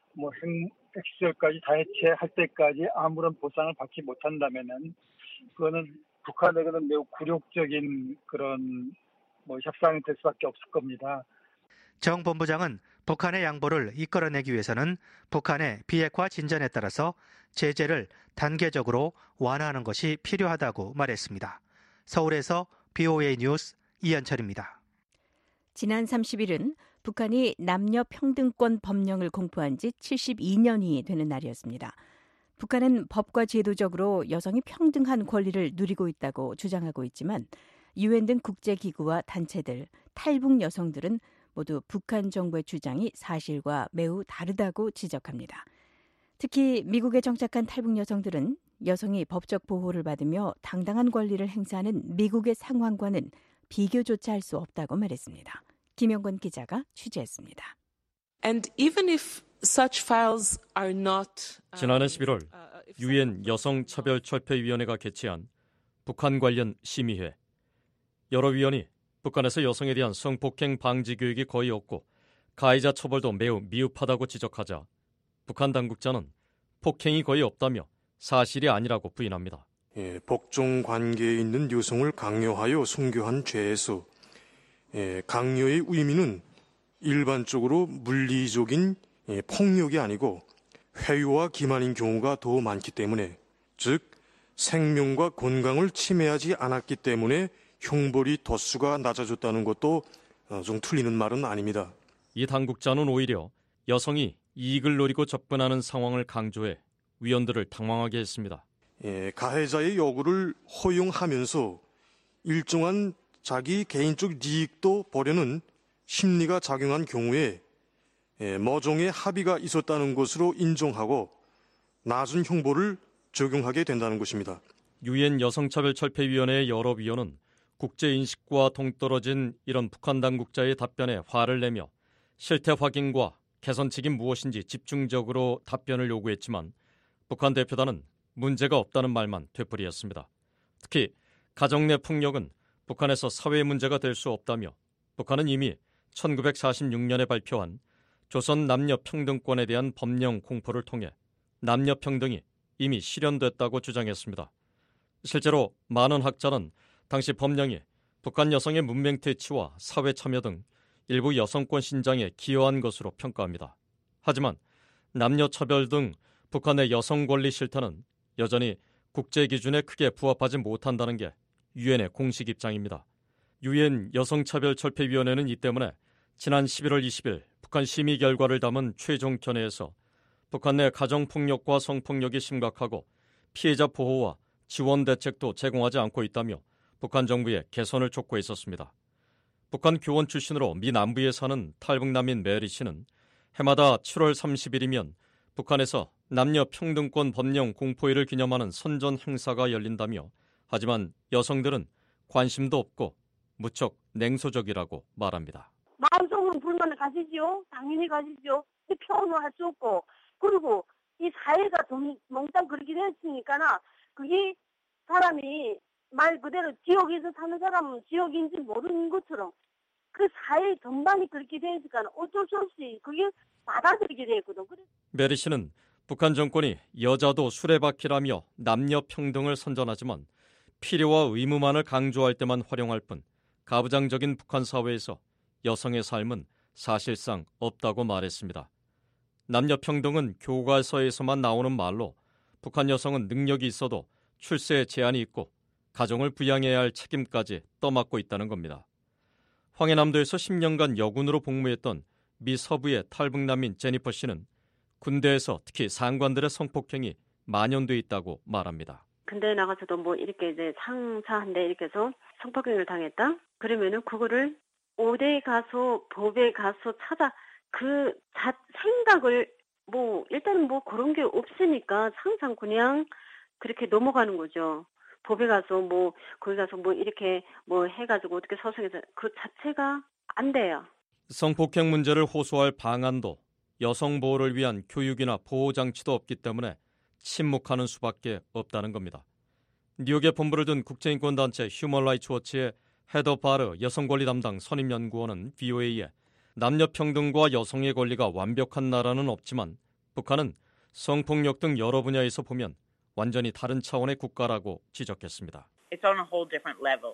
핵시설까지 다 해체할 때까지 아무런 보상을 받지 못한다면은 그거는 북한에게는 매우 굴욕적인 그런 협상이 될 수밖에 없을 겁니다. 정 본부장은 북한의 양보를 이끌어내기 위해서는 북한의 비핵화 진전에 따라서 제재를 단계적으로 완화하는 것이 필요하다고 말했습니다. 서울에서 BOA 뉴스 이현철입니다. 지난 30일은 북한이 남녀 평등권 법령을 공포한 지 72년이 되는 날이었습니다. 북한은 법과 제도적으로 여성이 평등한 권리를 누리고 있다고 주장하고 있지만 유엔 등 국제기구와 단체들, 탈북 여성들은 모두 북한 정부의 주장이 사실과 매우 다르다고 지적합니다. 특히 미국에 정착한 탈북 여성들은 여성이 법적 보호를 받으며 당당한 권리를 행사하는 미국의 상황과는 비교조차 할 수 없다고 말했습니다. 김영권 기자가 취재했습니다. And even if such files are not, 지난해 11월 유엔 여성차별철폐위원회가 개최한 북한 관련 심의회. 여러 위원이 북한에서 여성에 대한 성폭행 방지 교육이 거의 없고 가해자 처벌도 매우 미흡하다고 지적하자 북한 당국자는 폭행이 거의 없다며 사실이 아니라고 부인합니다. 복종 관계에 있는 여성을 강요하여 순교한 죄에서 강요의 의미는 일반적으로 물리적인 폭력이 아니고 회유와 기만인 경우가 더 많기 때문에, 즉 생명과 건강을 침해하지 않았기 때문에 형벌이 덧수가 낮아졌다는 것도 좀 틀리는 말은 아닙니다. 이 당국자는 오히려 여성이 이익을 노리고 접근하는 상황을 강조해 위원들을 당황하게 했습니다. 가해자의 요구를 허용하면서 일정한 자기 개인적 이익도 보려는 심리가 작용한 경우에 모종의 합의가 있었다는 것으로 인정하고 낮은 형벌을 적용하게 된다는 것입니다. 유엔 여성차별철폐위원회의 여러 위원은 국제인식과 동떨어진 이런 북한 당국자의 답변에 화를 내며 실태 확인과 개선책이 무엇인지 집중적으로 답변을 요구했지만 북한 대표단은 문제가 없다는 말만 되풀이했습니다. 특히 가정 내 폭력은 북한에서 사회 문제가 될 수 없다며 북한은 이미 1946년에 발표한 조선 남녀 평등권에 대한 법령 공포를 통해 남녀 평등이 이미 실현됐다고 주장했습니다. 실제로 많은 학자는 당시 법령이 북한 여성의 문명 퇴치와 사회 참여 등 일부 여성권 신장에 기여한 것으로 평가합니다. 하지만 남녀 차별 등 북한의 여성 권리 실태는 여전히 국제 기준에 크게 부합하지 못한다는 게 유엔의 공식 입장입니다. 유엔 여성차별철폐위원회는 이 때문에 지난 11월 20일 북한 심의 결과를 담은 최종 견해에서 북한 내 가정폭력과 성폭력이 심각하고 피해자 보호와 지원 대책도 제공하지 않고 있다며 북한 정부에 개선을 촉구했었습니다. 북한 교원 출신으로 미 남부에 사는 탈북남인 메리 씨는 해마다 7월 30일이면 북한에서 남녀 평등권 법령 공포일을 기념하는 선전 행사가 열린다며, 하지만 여성들은 관심도 없고 무척 냉소적이라고 말합니다. 마음속으로 불만을 가지죠. 당연히 가지죠. 표현을 할 수 없고, 그리고 이 사회가 좀 몽땅 그렇게 됐으니까 그게 사람이 말 그대로 지역에서 사는 사람은 지역인지 모르는 것처럼 그 사회 전반이 그렇게 되니까 어쩔 수 없이 그게 받아들이게 되거든. 메리 씨는 북한 정권이 여자도 수레바퀴라며 남녀 평등을 선전하지만 필요와 의무만을 강조할 때만 활용할 뿐 가부장적인 북한 사회에서 여성의 삶은 사실상 없다고 말했습니다. 남녀 평등은 교과서에서만 나오는 말로 북한 여성은 능력이 있어도 출세에 제한이 있고 가정을 부양해야 할 책임까지 떠맡고 있다는 겁니다. 황해남도에서 10년간 여군으로 복무했던 미 서부의 탈북남인 제니퍼 씨는 군대에서 특히 상관들의 성폭행이 만연돼 있다고 말합니다. 군대에 나가서도 뭐 이렇게 이제 상사한테 이렇게 해서 성폭행을 당했다? 그러면은 그거를 어디에 가서 법에 가서 찾아 그 생각을 뭐 일단은 뭐 그런 게 없으니까 항상 그냥 그렇게 넘어가는 거죠. 법에 가서 뭐 거기 가서 뭐 이렇게 뭐 해가지고 어떻게 소송해서 그 자체가 안 돼요. 성폭행 문제를 호소할 방안도 여성 보호를 위한 교육이나 보호 장치도 없기 때문에 침묵하는 수밖에 없다는 겁니다. 뉴욕에 본부를 둔 국제인권단체 휴먼 라이츠 워치의 헤더 바르 여성권리 담당 선임연구원은 VOA에 남녀 평등과 여성의 권리가 완벽한 나라는 없지만 북한은 성폭력 등 여러 분야에서 보면 완전히 다른 차원의 국가라고 지적했습니다. It's on a whole different level.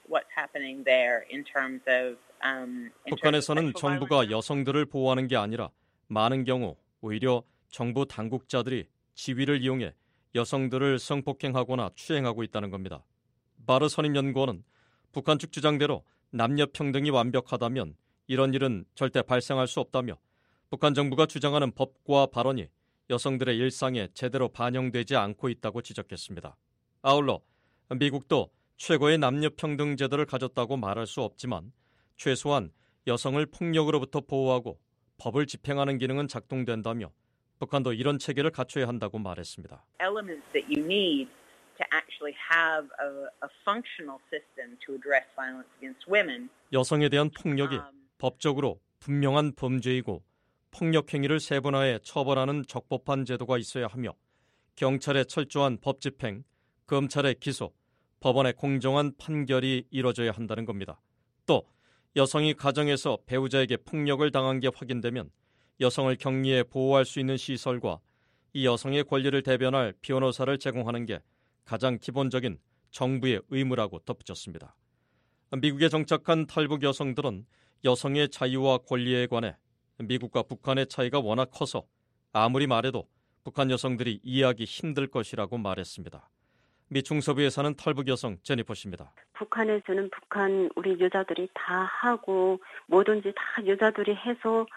what's happening there in terms of 북한에서는 정부가 여성들을 보호하는 게 아니라 많은 경우 오히려 정부 당국자들이 지위를 이용해 여성들을 성폭행하거나 추행하고 있다는 겁니다. 바르 선임연구원은 북한 측 주장대로 남녀 평등이 완벽하다면 이런 일은 절대 발생할 수 없다며 북한 정부가 주장하는 법과 발언이 여성들의 일상에 제대로 반영되지 않고 있다고 지적했습니다. 아울러 미국도 최고의 남녀 평등 제도를 가졌다고 말할 수 없지만 최소한 여성을 폭력으로부터 보호하고 법을 집행하는 기능은 작동된다며 북한도 이런 체계를 갖춰야 한다고 말했습니다. Elements that you need to actually have a functional system to address violence against women. 여성에 대한 폭력이 법적으로 분명한 범죄이고 폭력 행위를 세분화해 처벌하는 적법한 제도가 있어야 하며 경찰의 철저한 법 집행, 검찰의 기소, 법원의 공정한 판결이 이뤄져야 한다는 겁니다. 또 여성이 가정에서 배우자에게 폭력을 당한 게 확인되면 여성을 격리해 보호할 수 있는 시설과 이 여성의 권리를 대변할 변호사를 제공하는 게 가장 기본적인 정부의 의무라고 덧붙였습니다. 미국에 정착한 탈북 여성들은 여성의 자유와 권리에 관해 미국과 북한의 차이가 워낙 커서 아무리 말해도 북한 여성들이 이해하기 힘들 것이라고 말했습니다. 미 중서부에 사는 탈북 여성 제니퍼 씨입니다. 북한에서는 북한 우리 여자들이 다 하고 뭐든지 다 여자들이 해서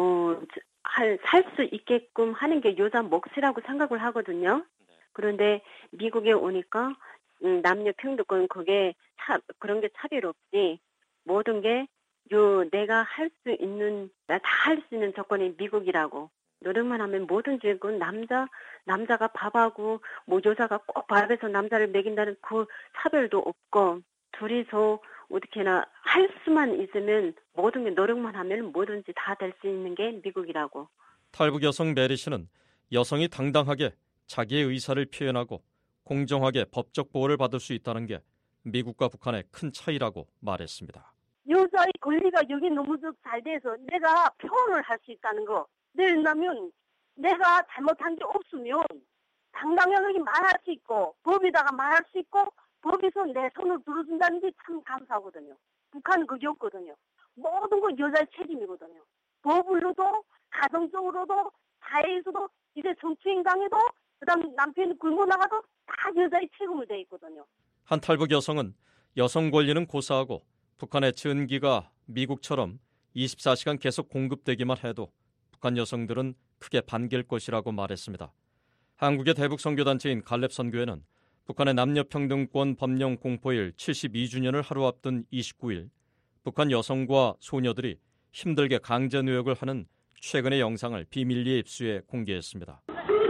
살 수 있게끔 하는 게 여자 몫이라고 생각을 하거든요. 그런데 미국에 오니까 남녀 평등권 그게 그런 게 차별 없이 모든 게 내가 할 수 있는 다 할 수 있는 조건이 미국이라고. 노력만 하면 뭐든지 그 남자가 밥하고 뭐 여자가 꼭 밥에서 남자를 먹인다는 그 차별도 없고 둘이서 어떻게나 할 수만 있으면 모든 게 노력만 하면 뭐든지 다 될 수 있는 게 미국이라고. 탈북 여성 메리 씨는 여성이 당당하게 자기의 의사를 표현하고 공정하게 법적 보호를 받을 수 있다는 게 미국과 북한의 큰 차이라고 말했습니다. 여자의 권리가 여기 너무 잘 돼서 내가 표현을 할 수 있다는 거. 왜냐면 내가 잘못한 게 없으면 당당하게 말할 수 있고 법에다가 말할 수 있고 법에서 내 손을 들어준다는 게 참 감사하거든요. 북한은 그게 없거든요. 모든 건 여자의 책임이거든요. 법으로도 가정적으로도 사회에서도 이제 정치인강에도 그다음 남편이 굶어 나가도 다 여자의 책임을 돼 있거든요. 한 탈북 여성은 여성 권리는 고사하고 북한의 전기가 미국처럼 24시간 계속 공급되기만 해도 북한 여성들은 크게 반길 것이라고 말했습니다. 한국의 대북 선교단체인 갈렙 선교회는 북한의 남녀평등권 법령 공포일 72주년을 하루 앞둔 29일 북한 여성과 소녀들이 힘들게 강제노역을 하는 최근의 영상을 비밀리에 입수해 공개했습니다.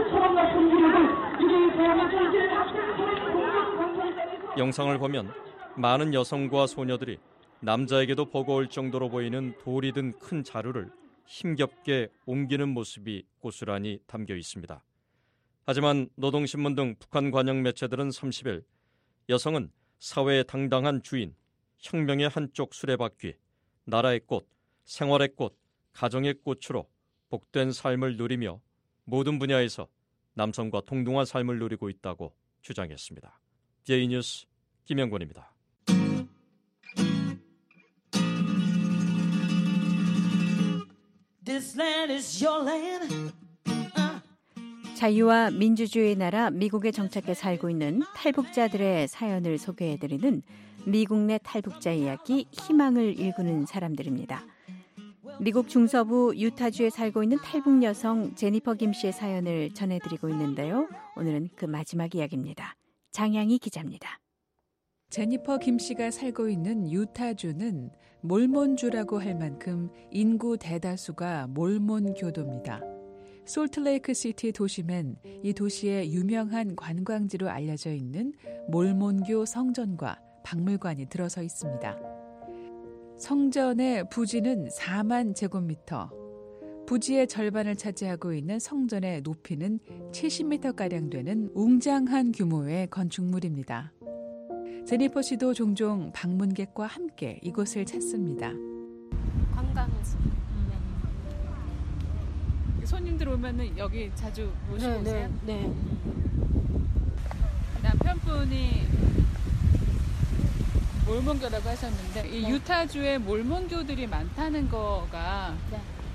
영상을 보면 많은 여성과 소녀들이 남자에게도 버거울 정도로 보이는 돌이 든 큰 자루를 힘겹게 옮기는 모습이 고스란히 담겨 있습니다. 하지만 노동신문 등 북한 관영 매체들은 30일 여성은 사회의 당당한 주인, 혁명의 한쪽 수레바퀴, 나라의 꽃, 생활의 꽃, 가정의 꽃으로 복된 삶을 누리며 모든 분야에서 남성과 동등한 삶을 누리고 있다고 주장했습니다. DA 뉴스 김영권입니다. 자유와 민주주의의 나라 미국에 정착해 살고 있는 탈북자들의 사연을 소개해드리는 미국 내 탈북자 이야기 희망을 일구는 사람들입니다. 미국 중서부 유타주에 살고 있는 탈북 여성 제니퍼 김 씨의 사연을 전해드리고 있는데요. 오늘은 그 마지막 이야기입니다. 장양희 기자입니다. 제니퍼 김 씨가 살고 있는 유타주는 몰몬주라고 할 만큼 인구 대다수가 몰몬 교도입니다. 솔트레이크 시티 도심엔 이 도시의 유명한 관광지로 알려져 있는 몰몬교 성전과 박물관이 들어서 있습니다. 성전의 부지는 4만 제곱미터, 부지의 절반을 차지하고 있는 성전의 높이는 70m가량 되는 웅장한 규모의 건축물입니다. 제니퍼 씨도 종종 방문객과 함께 이곳을 찾습니다. 관광지. 손님들 오면은 여기 자주 모시고 오세요? 네. 몰몬교라고 하셨는데 이 네. 유타주에 몰몬교들이 많다는 거가 네.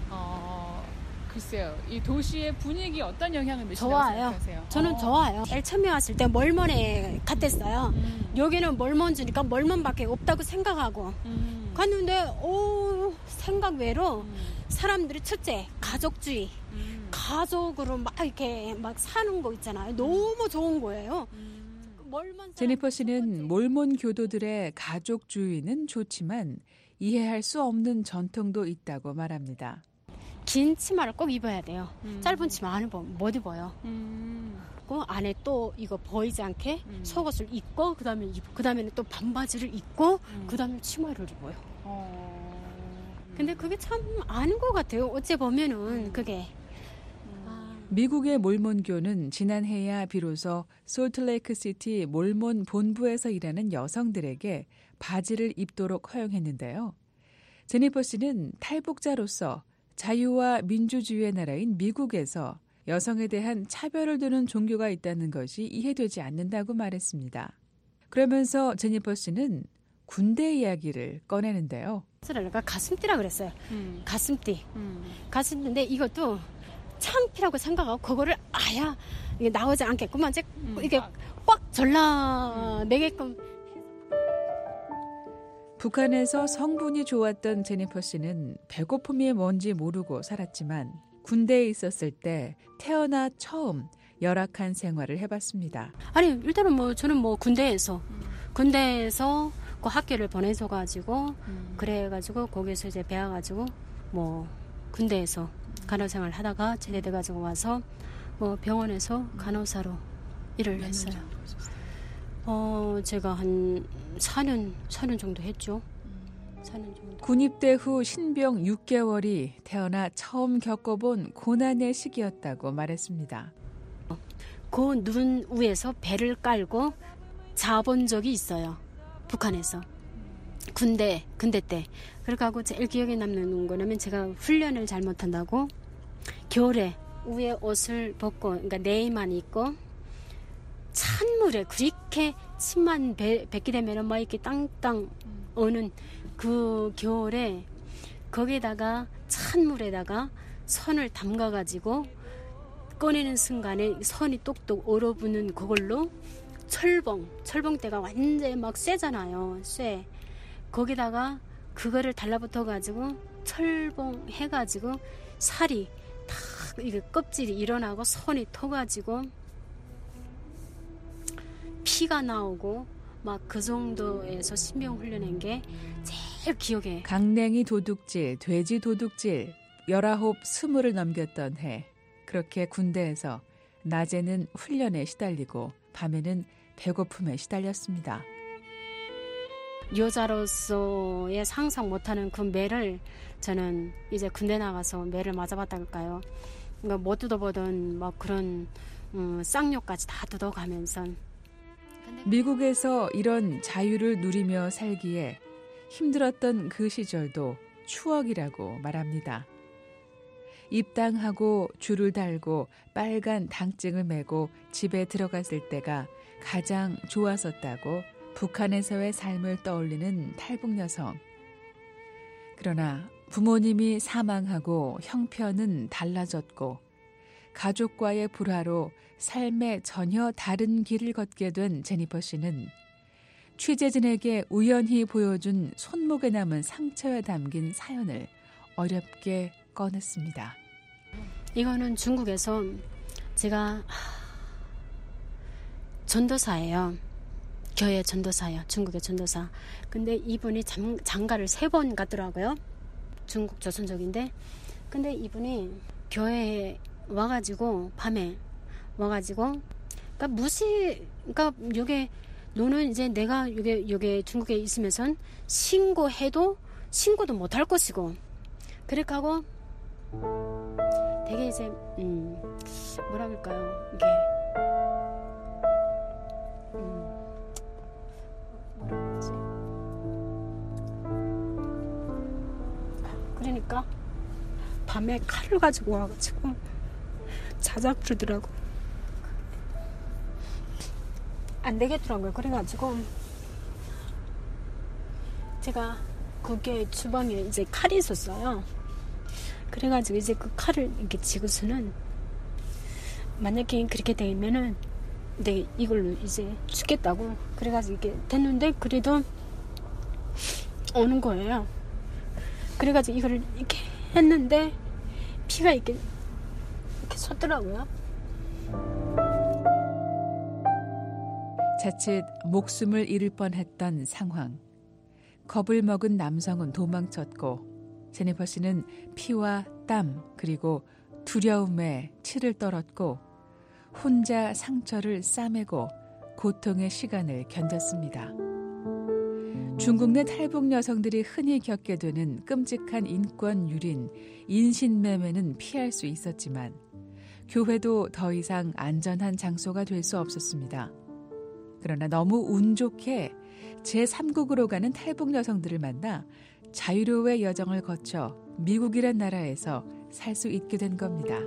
글쎄요. 이 도시의 분위기 어떤 영향을 미친다고 좋아요. 생각하세요? 저는 좋아요. 제일 처음에 왔을 때 몰몬에 갔댔어요. 여기는 몰몬 주니까 몰몬밖에 없다고 생각하고 갔는데 생각 외로 사람들이 첫째 가족주의, 가족으로 막 이렇게 막 사는 거 있잖아요. 너무 좋은 거예요. 제니퍼 씨는 몰몬 교도들의 가족주의는 좋지만 이해할 수 없는 전통도 있다고 말합니다. 긴 치마를 꼭 입어야 돼요. 짧은 치마 안 입으면 못 입어요. 그 안에 또 이거 보이지 않게 속옷을 입고 그다음에는 또 반바지를 입고 그다음에 치마를 입어요. 근데 그게 참 아는 것 같아요. 어째 보면은 그게. 미국의 몰몬교는 지난해야 비로소 솔트레이크시티 몰몬 본부에서 일하는 여성들에게 바지를 입도록 허용했는데요. 제니퍼 씨는 탈북자로서 자유와 민주주의의 나라인 미국에서 여성에 대한 차별을 두는 종교가 있다는 것이 이해되지 않는다고 말했습니다. 그러면서 제니퍼 씨는 군대 이야기를 꺼내는데요. 그러니까 가슴띠라 그랬어요. 가슴띠. 가슴띠인데 이것도 창피라고 생각하고 그거를 아야 이게 나오지 않게끔만 이게 꽉 절라내게끔. 북한에서 성분이 좋았던 제니퍼 씨는 배고픔이 뭔지 모르고 살았지만 군대에 있었을 때 태어나 처음 열악한 생활을 해봤습니다. 아니 일단은 저는 군대에서 그 학교를 보내서 가지고 그래가지고 거기서 이제 배워가지고 군대에서 간호생활 하다가 제대돼 가지고 와서 병원에서 간호사로 일을 했어요. 제가 한 4년 정도 했죠. 4년 정도. 군입대 후 신병 6개월이 태어나 처음 겪어본 고난의 시기였다고 말했습니다. 그 눈 위에서 배를 깔고 자본 적이 있어요. 북한에서. 군대 때. 그래가지고 제일 기억에 남는 거냐면 제가 훈련을 잘못한다고 겨울에 위에 옷을 벗고 그러니까 내의만 입고 찬물에 그렇게 침만 뱉게 되면 막 이렇게 땅땅 오는 그 겨울에 거기에다가 찬물에다가 선을 담가가지고 꺼내는 순간에 선이 똑똑 얼어붙는 그걸로 철봉대가 완전히 막 쇠잖아요. 쇠. 거기다가 그거를 달라붙어가지고 철봉 해가지고 살이 탁 이게 껍질이 일어나고 선이 터가지고 피가 나오고 막 그 정도에서 신병 훈련한 게 제일 기억에. 강냉이 도둑질, 돼지 도둑질, 19, 20을 넘겼던 해. 그렇게 군대에서 낮에는 훈련에 시달리고 밤에는 배고픔에 시달렸습니다. 여자로서의 상상 못하는 그 매를 저는 이제 군대 나가서 매를 맞아봤달까요. 그러니까 못 뜯어보던 막 그런 쌍욕까지 다 뜯어가면서. 미국에서 이런 자유를 누리며 살기에 힘들었던 그 시절도 추억이라고 말합니다. 입당하고 줄을 달고 빨간 당증을 메고 집에 들어갔을 때가 가장 좋았었다고 북한에서의 삶을 떠올리는 탈북 여성. 그러나 부모님이 사망하고 형편은 달라졌고 가족과의 불화로 삶에 전혀 다른 길을 걷게 된 제니퍼 씨는 취재진에게 우연히 보여준 손목에 남은 상처에 담긴 사연을 어렵게 꺼냈습니다. 이거는 중국에서 제가 전도사예요. 교회 전도사예요. 중국의 전도사. 근데 이분이 장가를 3번 갔더라고요. 중국 조선족인데. 근데 이분이 교회에 와가지고 밤에 와가지고 그러니까 요게 너는 이제 내가 요게 중국에 있으면선 신고도 못할 것이고 그렇게 되게 이제 뭐라 그럴까요 이게 뭐라 그러지 그러니까 밤에 칼을 가지고 와가지고 자작 부르더라고. 안 되겠더라고요. 그래가지고 제가 그게 주방에 이제 칼이 있었어요. 그래가지고 이제 그 칼을 이렇게 쥐고서는 만약에 그렇게 되면은 내 이걸로 이제 죽겠다고 그래가지고 이렇게 됐는데 그래도 오는 거예요. 그래가지고 이걸 이렇게 했는데 피가 이렇게 솟더라고요. 자칫 목숨을 잃을 뻔했던 상황. 겁을 먹은 남성은 도망쳤고 제니퍼 씨는 피와 땀 그리고 두려움에 치를 떨었고 혼자 상처를 싸매고 고통의 시간을 견뎠습니다. 중국 내 탈북 여성들이 흔히 겪게 되는 끔찍한 인권 유린, 인신매매는 피할 수 있었지만 교회도 더 이상 안전한 장소가 될 수 없었습니다. 그러나 너무 운 좋게 제3국으로 가는 탈북 여성들을 만나 자유로의 여정을 거쳐 미국이란 나라에서 살 수 있게 된 겁니다.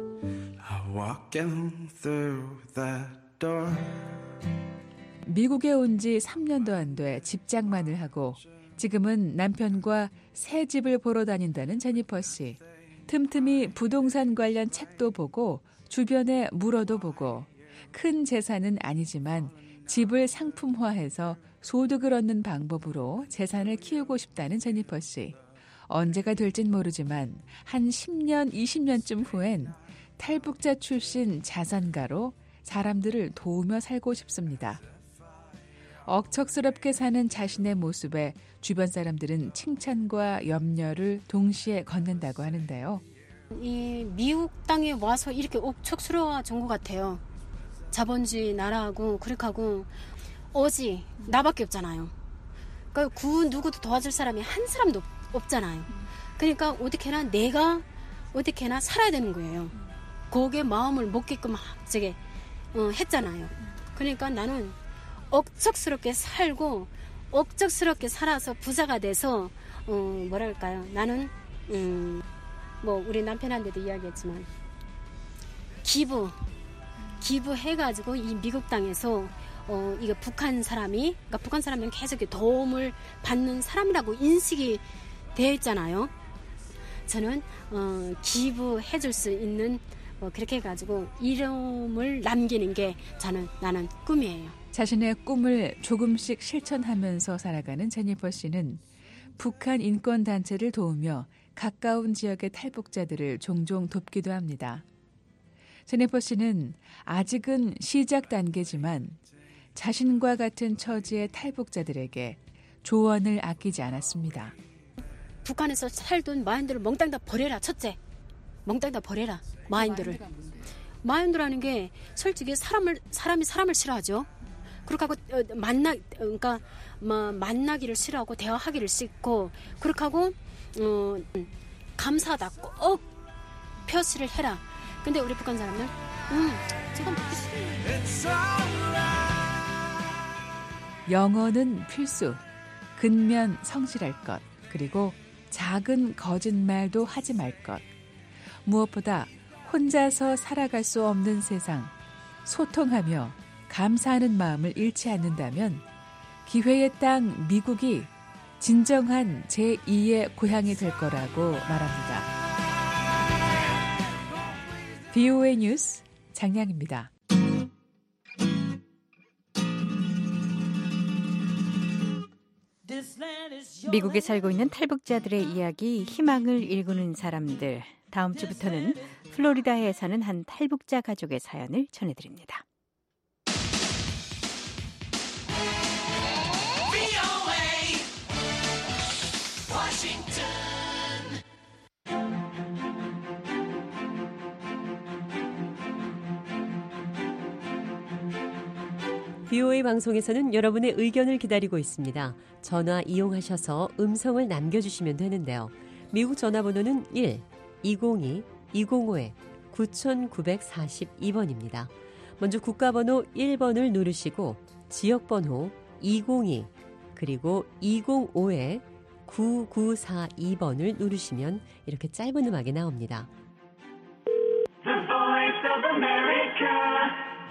미국에 온 지 3년도 안 돼 집장만을 하고 지금은 남편과 새 집을 보러 다닌다는 제니퍼 씨. 틈틈이 부동산 관련 책도 보고 주변에 물어도 보고 큰 재산은 아니지만 집을 상품화해서 소득을 얻는 방법으로 재산을 키우고 싶다는 제니퍼 씨. 언제가 될진 모르지만 한 10년, 20년쯤 후엔 탈북자 출신 자산가로 사람들을 도우며 살고 싶습니다. 억척스럽게 사는 자신의 모습에 주변 사람들은 칭찬과 염려를 동시에 걷는다고 하는데요. 이 미국 땅에 와서 이렇게 억척스러워진 것 같아요. 자본주의 나라하고 그렇게 하고 오지 나밖에 없잖아요. 그러니까 누구도 도와줄 사람이 한 사람도 없잖아요. 그러니까 어떻게나 내가 어떻게나 살아야 되는 거예요. 거기에 마음을 먹게끔 저게 했잖아요. 그러니까 나는 억척스럽게 살고 억척스럽게 살아서 부자가 돼서 뭐랄까요? 나는 뭐 우리 남편한테도 이야기했지만 기부해가지고 이 미국 땅에서 이거 북한 사람이 그러니까 북한 사람은 계속 도움을 받는 사람이라고 인식이 되어 있잖아요. 저는 기부해줄 수 있는 그렇게 해가지고 이름을 남기는 게 나는 꿈이에요. 자신의 꿈을 조금씩 실천하면서 살아가는 제니퍼 씨는 북한 인권단체를 도우며 가까운 지역의 탈북자들을 종종 돕기도 합니다. 제니퍼 씨는 아직은 시작 단계지만 자신과 같은 처지의 탈북자들에게 조언을 아끼지 않았습니다. 북한에서 살던 마인드를 몽땅 다 버려라. 첫째, 몽땅 다 버려라. 마인드를. 마인드라는 게 솔직히 사람이 사람을 싫어하죠. 그렇게 하고 그러니까 만나기를 싫어하고 대화하기를 싫고 그렇게 하고 감사하다 꼭 표시를 해라. 근데 우리 북한 사람들 지금 영어는 필수, 근면 성실할 것, 그리고 작은 거짓말도 하지 말 것. 무엇보다 혼자서 살아갈 수 없는 세상, 소통하며 감사하는 마음을 잃지 않는다면 기회의 땅 미국이 진정한 제2의 고향이 될 거라고 말합니다. VOA 뉴스 장량입니다. 미국에 살고 있는 탈북자들의 이야기, 희망을 일구는 사람들. 다음 주부터는 플로리다에 사는 한 탈북자 가족의 사연을 전해드립니다. VOA 방송에서는 여러분의 의견을 기다리고 있습니다. 전화 이용하셔서 음성을 남겨주시면 되는데요. 미국 전화번호는 1-202-205-9942번입니다. 먼저 국가번호 1번을 누르시고 지역번호 202 그리고 205-9942번을 누르시면 이렇게 짧은 음악이 나옵니다. The Voice of America,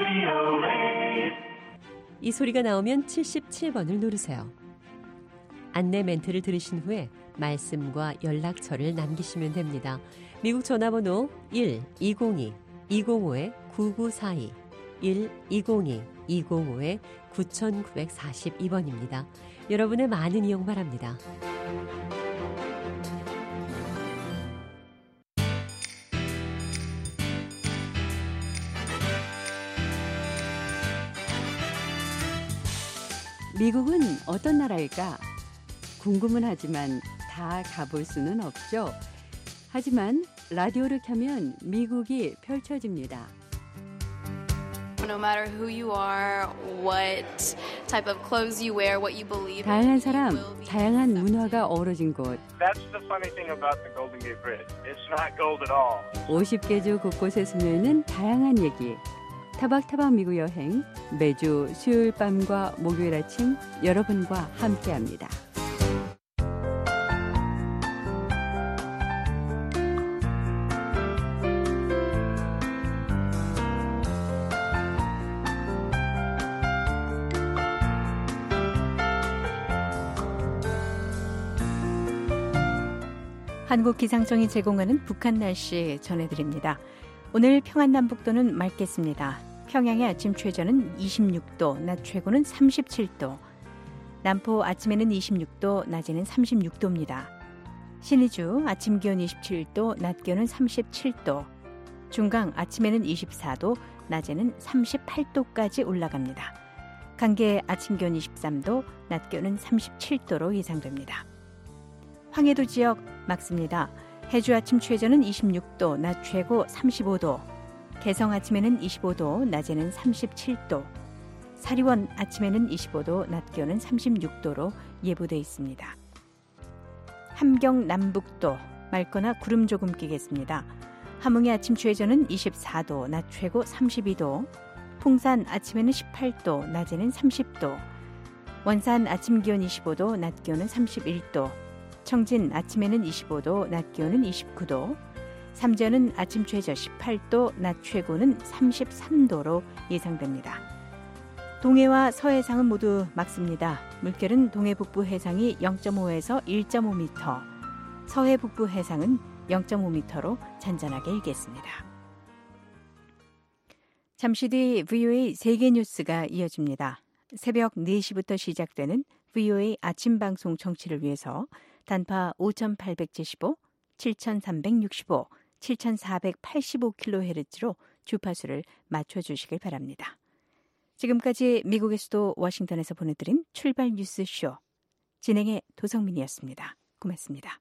VOA. 이 소리가 나오면 77번을 누르세요. 안내 멘트를 들으신 후에 말씀과 연락처를 남기시면 됩니다. 미국 전화번호 1-202-205-9942 1-202-205-9942번입니다. 여러분의 많은 이용 바랍니다. 미국은 어떤 나라일까? 궁금은 하지만 다 가볼 수는 없죠. 하지만 라디오를 켜면 미국이 펼쳐집니다. No matter who you are, what type of clothes you wear, what you believe in. 다양한 사람, 다양한 문화가 어우러진 곳. That's the funny thing about the Golden Gate Bridge. It's not gold at all. 50개 주 곳곳에 스며있는 다양한 얘기. 타박타박 미국 여행, 매주 수요일 밤과 목요일 아침 여러분과 함께합니다. 한국기상청이 제공하는 북한 날씨 전해드립니다. 오늘 평안남북도는 맑겠습니다. 평양의 아침 최저는 26도, 낮 최고는 37도. 남포 아침에는 26도, 낮에는 36도입니다. 신의주 아침 기온 27도, 낮 기온은 37도. 중강 아침에는 24도, 낮에는 38도까지 올라갑니다. 강계 아침 기온 23도, 낮 기온은 37도로 예상됩니다. 황해도 지역 맑습니다. 해주 아침 최저는 26도, 낮 최고 35도. 개성 아침에는 25도, 낮에는 37도. 사리원 아침에는 25도, 낮 기온은 36도로 예보돼 있습니다. 함경 남북도 맑거나 구름 조금 끼겠습니다. 함흥의 아침 최저는 24도, 낮 최고 32도. 풍산 아침에는 18도, 낮에는 30도. 원산 아침 기온 25도, 낮 기온은 31도. 청진 아침에는 25도, 낮 기온은 29도. 삼전은 아침 최저 18도, 낮 최고는 33도로 예상됩니다. 동해와 서해상은 모두 맑습니다. 물결은 동해 북부 해상이 0.5에서 1.5m, 서해 북부 해상은 0.5m로 잔잔하게 일겠습니다. 잠시 뒤 VOA 세계 뉴스가 이어집니다. 새벽 4시부터 시작되는 VOA 아침 방송 청취를 위해서 단파 5875, 7365, 7485kHz로 주파수를 맞춰주시길 바랍니다. 지금까지 미국의 수도 워싱턴에서 보내드린 출발 뉴스쇼. 진행의 도성민이었습니다. 고맙습니다.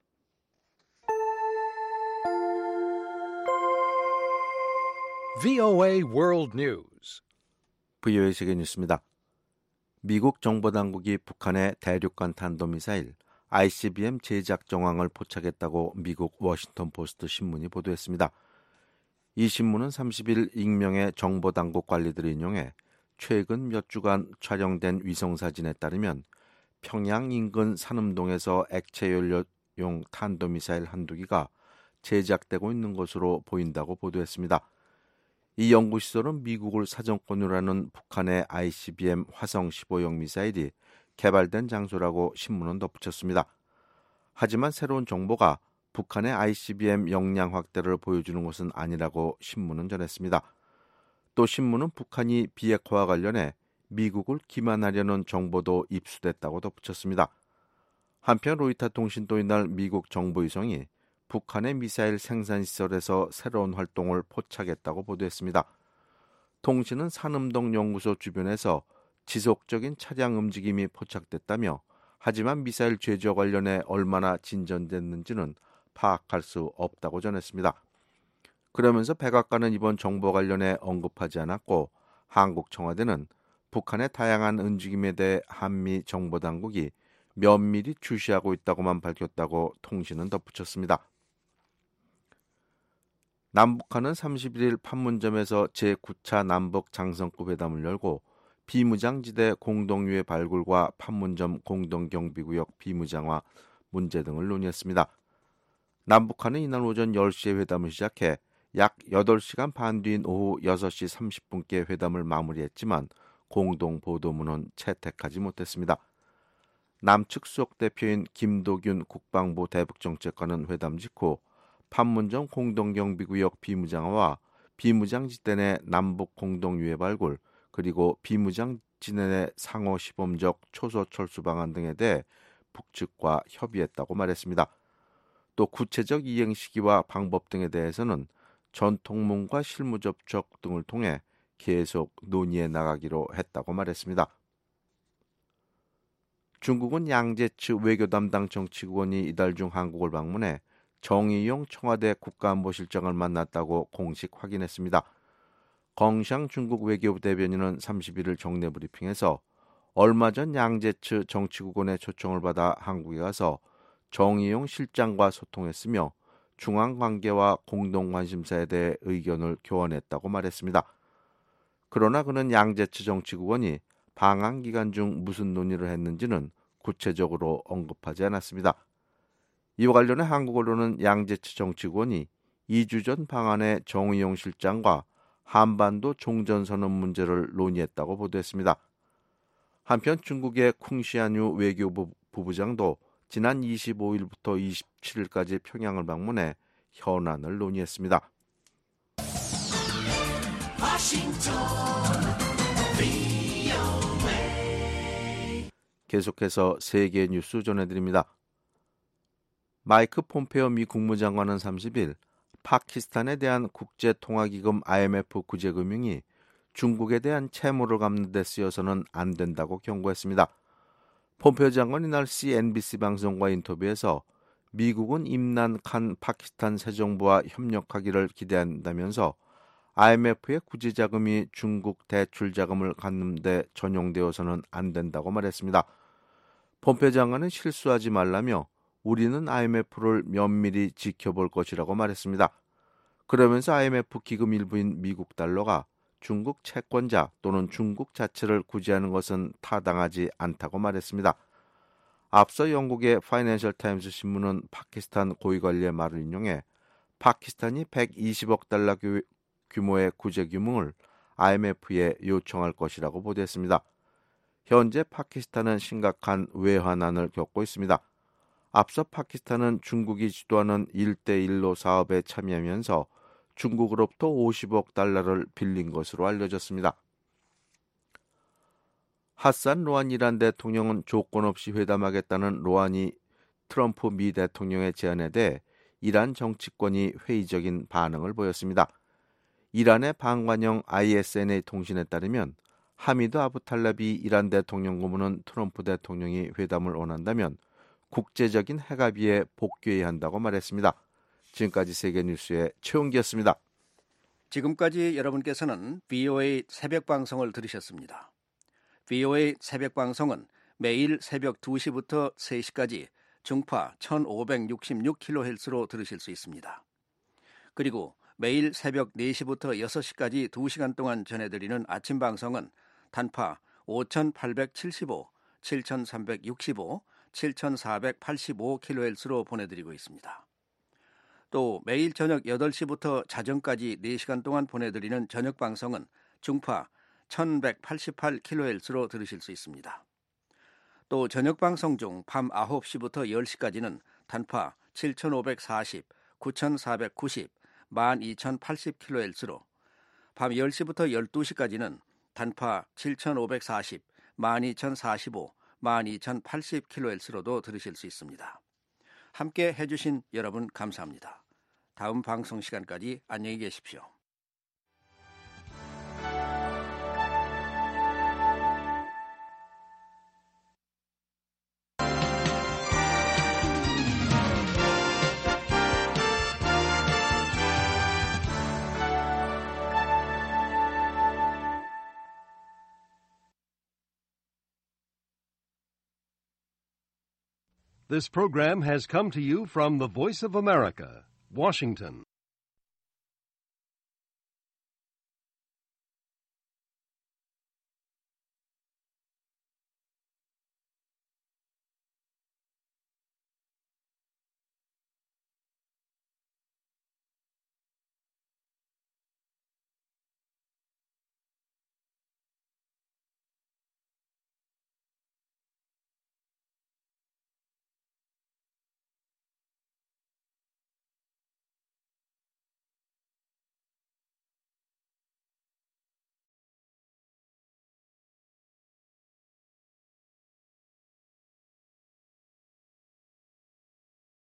VOA World News. VOA 세계 뉴스입니다. 미국 정보당국이 북한의 대륙간 탄도미사일 ICBM 제작 정황을 포착했다고 미국 워싱턴 포스트 신문이 보도했습니다. 이 신문은 30일 익명의 정보당국 관리들을 인용해 최근 몇 주간 촬영된 위성사진에 따르면 평양 인근 산음동에서 액체연료용 탄도미사일 한두 기가 제작되고 있는 것으로 보인다고 보도했습니다. 이 연구시설은 미국을 사정권으로 하는 북한의 ICBM 화성 15형 미사일이 개발된 장소라고 신문은 덧붙였습니다. 하지만 새로운 정보가 북한의 ICBM 역량 확대를 보여주는 것은 아니라고 신문은 전했습니다. 또 신문은 북한이 비핵화와 관련해 미국을 기만하려는 정보도 입수됐다고 덧붙였습니다. 한편 로이터 통신도 이날 미국 정보위성이 북한의 미사일 생산시설에서 새로운 활동을 포착했다고 보도했습니다. 통신은 산음동 연구소 주변에서 지속적인 차량 움직임이 포착됐다며 하지만 미사일 제조와 관련해 얼마나 진전됐는지는 파악할 수 없다고 전했습니다. 그러면서 백악관은 이번 정보 관련해 언급하지 않았고 한국 청와대는 북한의 다양한 움직임에 대해 한미 정보당국이 면밀히 주시하고 있다고만 밝혔다고 통신은 덧붙였습니다. 남북한은 31일 판문점에서 제9차 남북 장성급 회담을 열고 비무장지대 공동유해 발굴과 판문점 공동경비구역 비무장화 문제 등을 논의했습니다. 남북한은 이날 오전 10시에 회담을 시작해 약 8시간 반 뒤인 오후 6시 30분께 회담을 마무리했지만 공동보도문은 채택하지 못했습니다. 남측 수석 대표인 김도균 국방부 대북정책관은 회담 직후 판문점 공동경비구역 비무장화와 비무장 지대 남북 공동유해 발굴 그리고 비무장 지대 상호 시범적 초소 철수 방안 등에 대해 북측과 협의했다고 말했습니다. 또 구체적 이행 시기와 방법 등에 대해서는 전통문과 실무 접촉 등을 통해 계속 논의해 나가기로 했다고 말했습니다. 중국은 양제츠 외교 담당 정치국원이 이달 중 한국을 방문해 정의용 청와대 국가안보실장을 만났다고 공식 확인했습니다. 껑샹 중국 외교부 대변인은 31일 정례 브리핑에서 얼마 전 양제츠 정치국원의 초청을 받아 한국에 가서 정의용 실장과 소통했으며 중앙관계와 공동관심사에 대해 의견을 교환했다고 말했습니다. 그러나 그는 양제츠 정치국원이 방한 기간 중 무슨 논의를 했는지는 구체적으로 언급하지 않았습니다. 이와 관련해 한국 언론은 양제츠 정치국원이 2주 전 방한의 정의용 실장과 한반도 종전선언 문제를 논의했다고 보도했습니다. 한편 중국의 쿵시안유 외교부 부부장도 지난 25일부터 27일까지 평양을 방문해 현안을 논의했습니다. 계속해서 세계 뉴스 전해드립니다. 마이크 폼페오 미 국무장관은 30일 파키스탄에 대한 국제통화기금 IMF 구제금융이 중국에 대한 채무를 갚는 데 쓰여서는 안 된다고 경고했습니다. 폼페오 장관이 이날 CNBC 방송과 인터뷰에서 미국은 임난칸 파키스탄 새 정부와 협력하기를 기대한다면서 IMF의 구제자금이 중국 대출 자금을 갚는 데 전용되어서는 안 된다고 말했습니다. 폼페오 장관은 실수하지 말라며 우리는 IMF를 면밀히 지켜볼 것이라고 말했습니다. 그러면서 IMF 기금 일부인 미국 달러가 중국 채권자 또는 중국 자체를 구제하는 것은 타당하지 않다고 말했습니다. 앞서 영국의 파이낸셜 타임스 신문은 파키스탄 고위관리의 말을 인용해 파키스탄이 120억 달러 규모의 구제금융을 IMF에 요청할 것이라고 보도했습니다. 현재 파키스탄은 심각한 외환난을 겪고 있습니다. 앞서 파키스탄은 중국이 주도하는 1대1로 사업에 참여하면서 중국으로부터 50억 달러를 빌린 것으로 알려졌습니다. 하산 로하니 이란 대통령은 조건 없이 회담하겠다는 로하니 트럼프 미 대통령의 제안에 대해 이란 정치권이 회의적인 반응을 보였습니다. 이란의 방관형 ISNA 통신에 따르면 하미드 아부탈라비 이란 대통령 고문은 트럼프 대통령이 회담을 원한다면 국제적인 해가비에 복귀해야 한다고 말했습니다. 지금까지 세계뉴스의 최용기였습니다. 지금까지 여러분께서는 VOA 새벽방송을 들으셨습니다. VOA 새벽방송은 매일 새벽 2시부터 3시까지 중파 1566kHz로 들으실 수 있습니다. 그리고 매일 새벽 4시부터 6시까지 2시간 동안 전해드리는 아침 방송은 단파 5875, 7365, 7485kHz로 보내드리고 있습니다. 또 매일 저녁 8시부터 자정까지 4시간 동안 보내드리는 저녁 방송은 중파 1188kHz로 들으실 수 있습니다. 또 저녁 방송 중 밤 9시부터 10시까지는 단파 7540, 9490, 12080kHz로 밤 10시부터 12시까지는 단파 7540, 12045, 12080kHz로도 들으실 수 있습니다. 함께 해주신 여러분 감사합니다. 다음 방송 시간까지 안녕히 계십시오. This program has come to you from the Voice of America, Washington.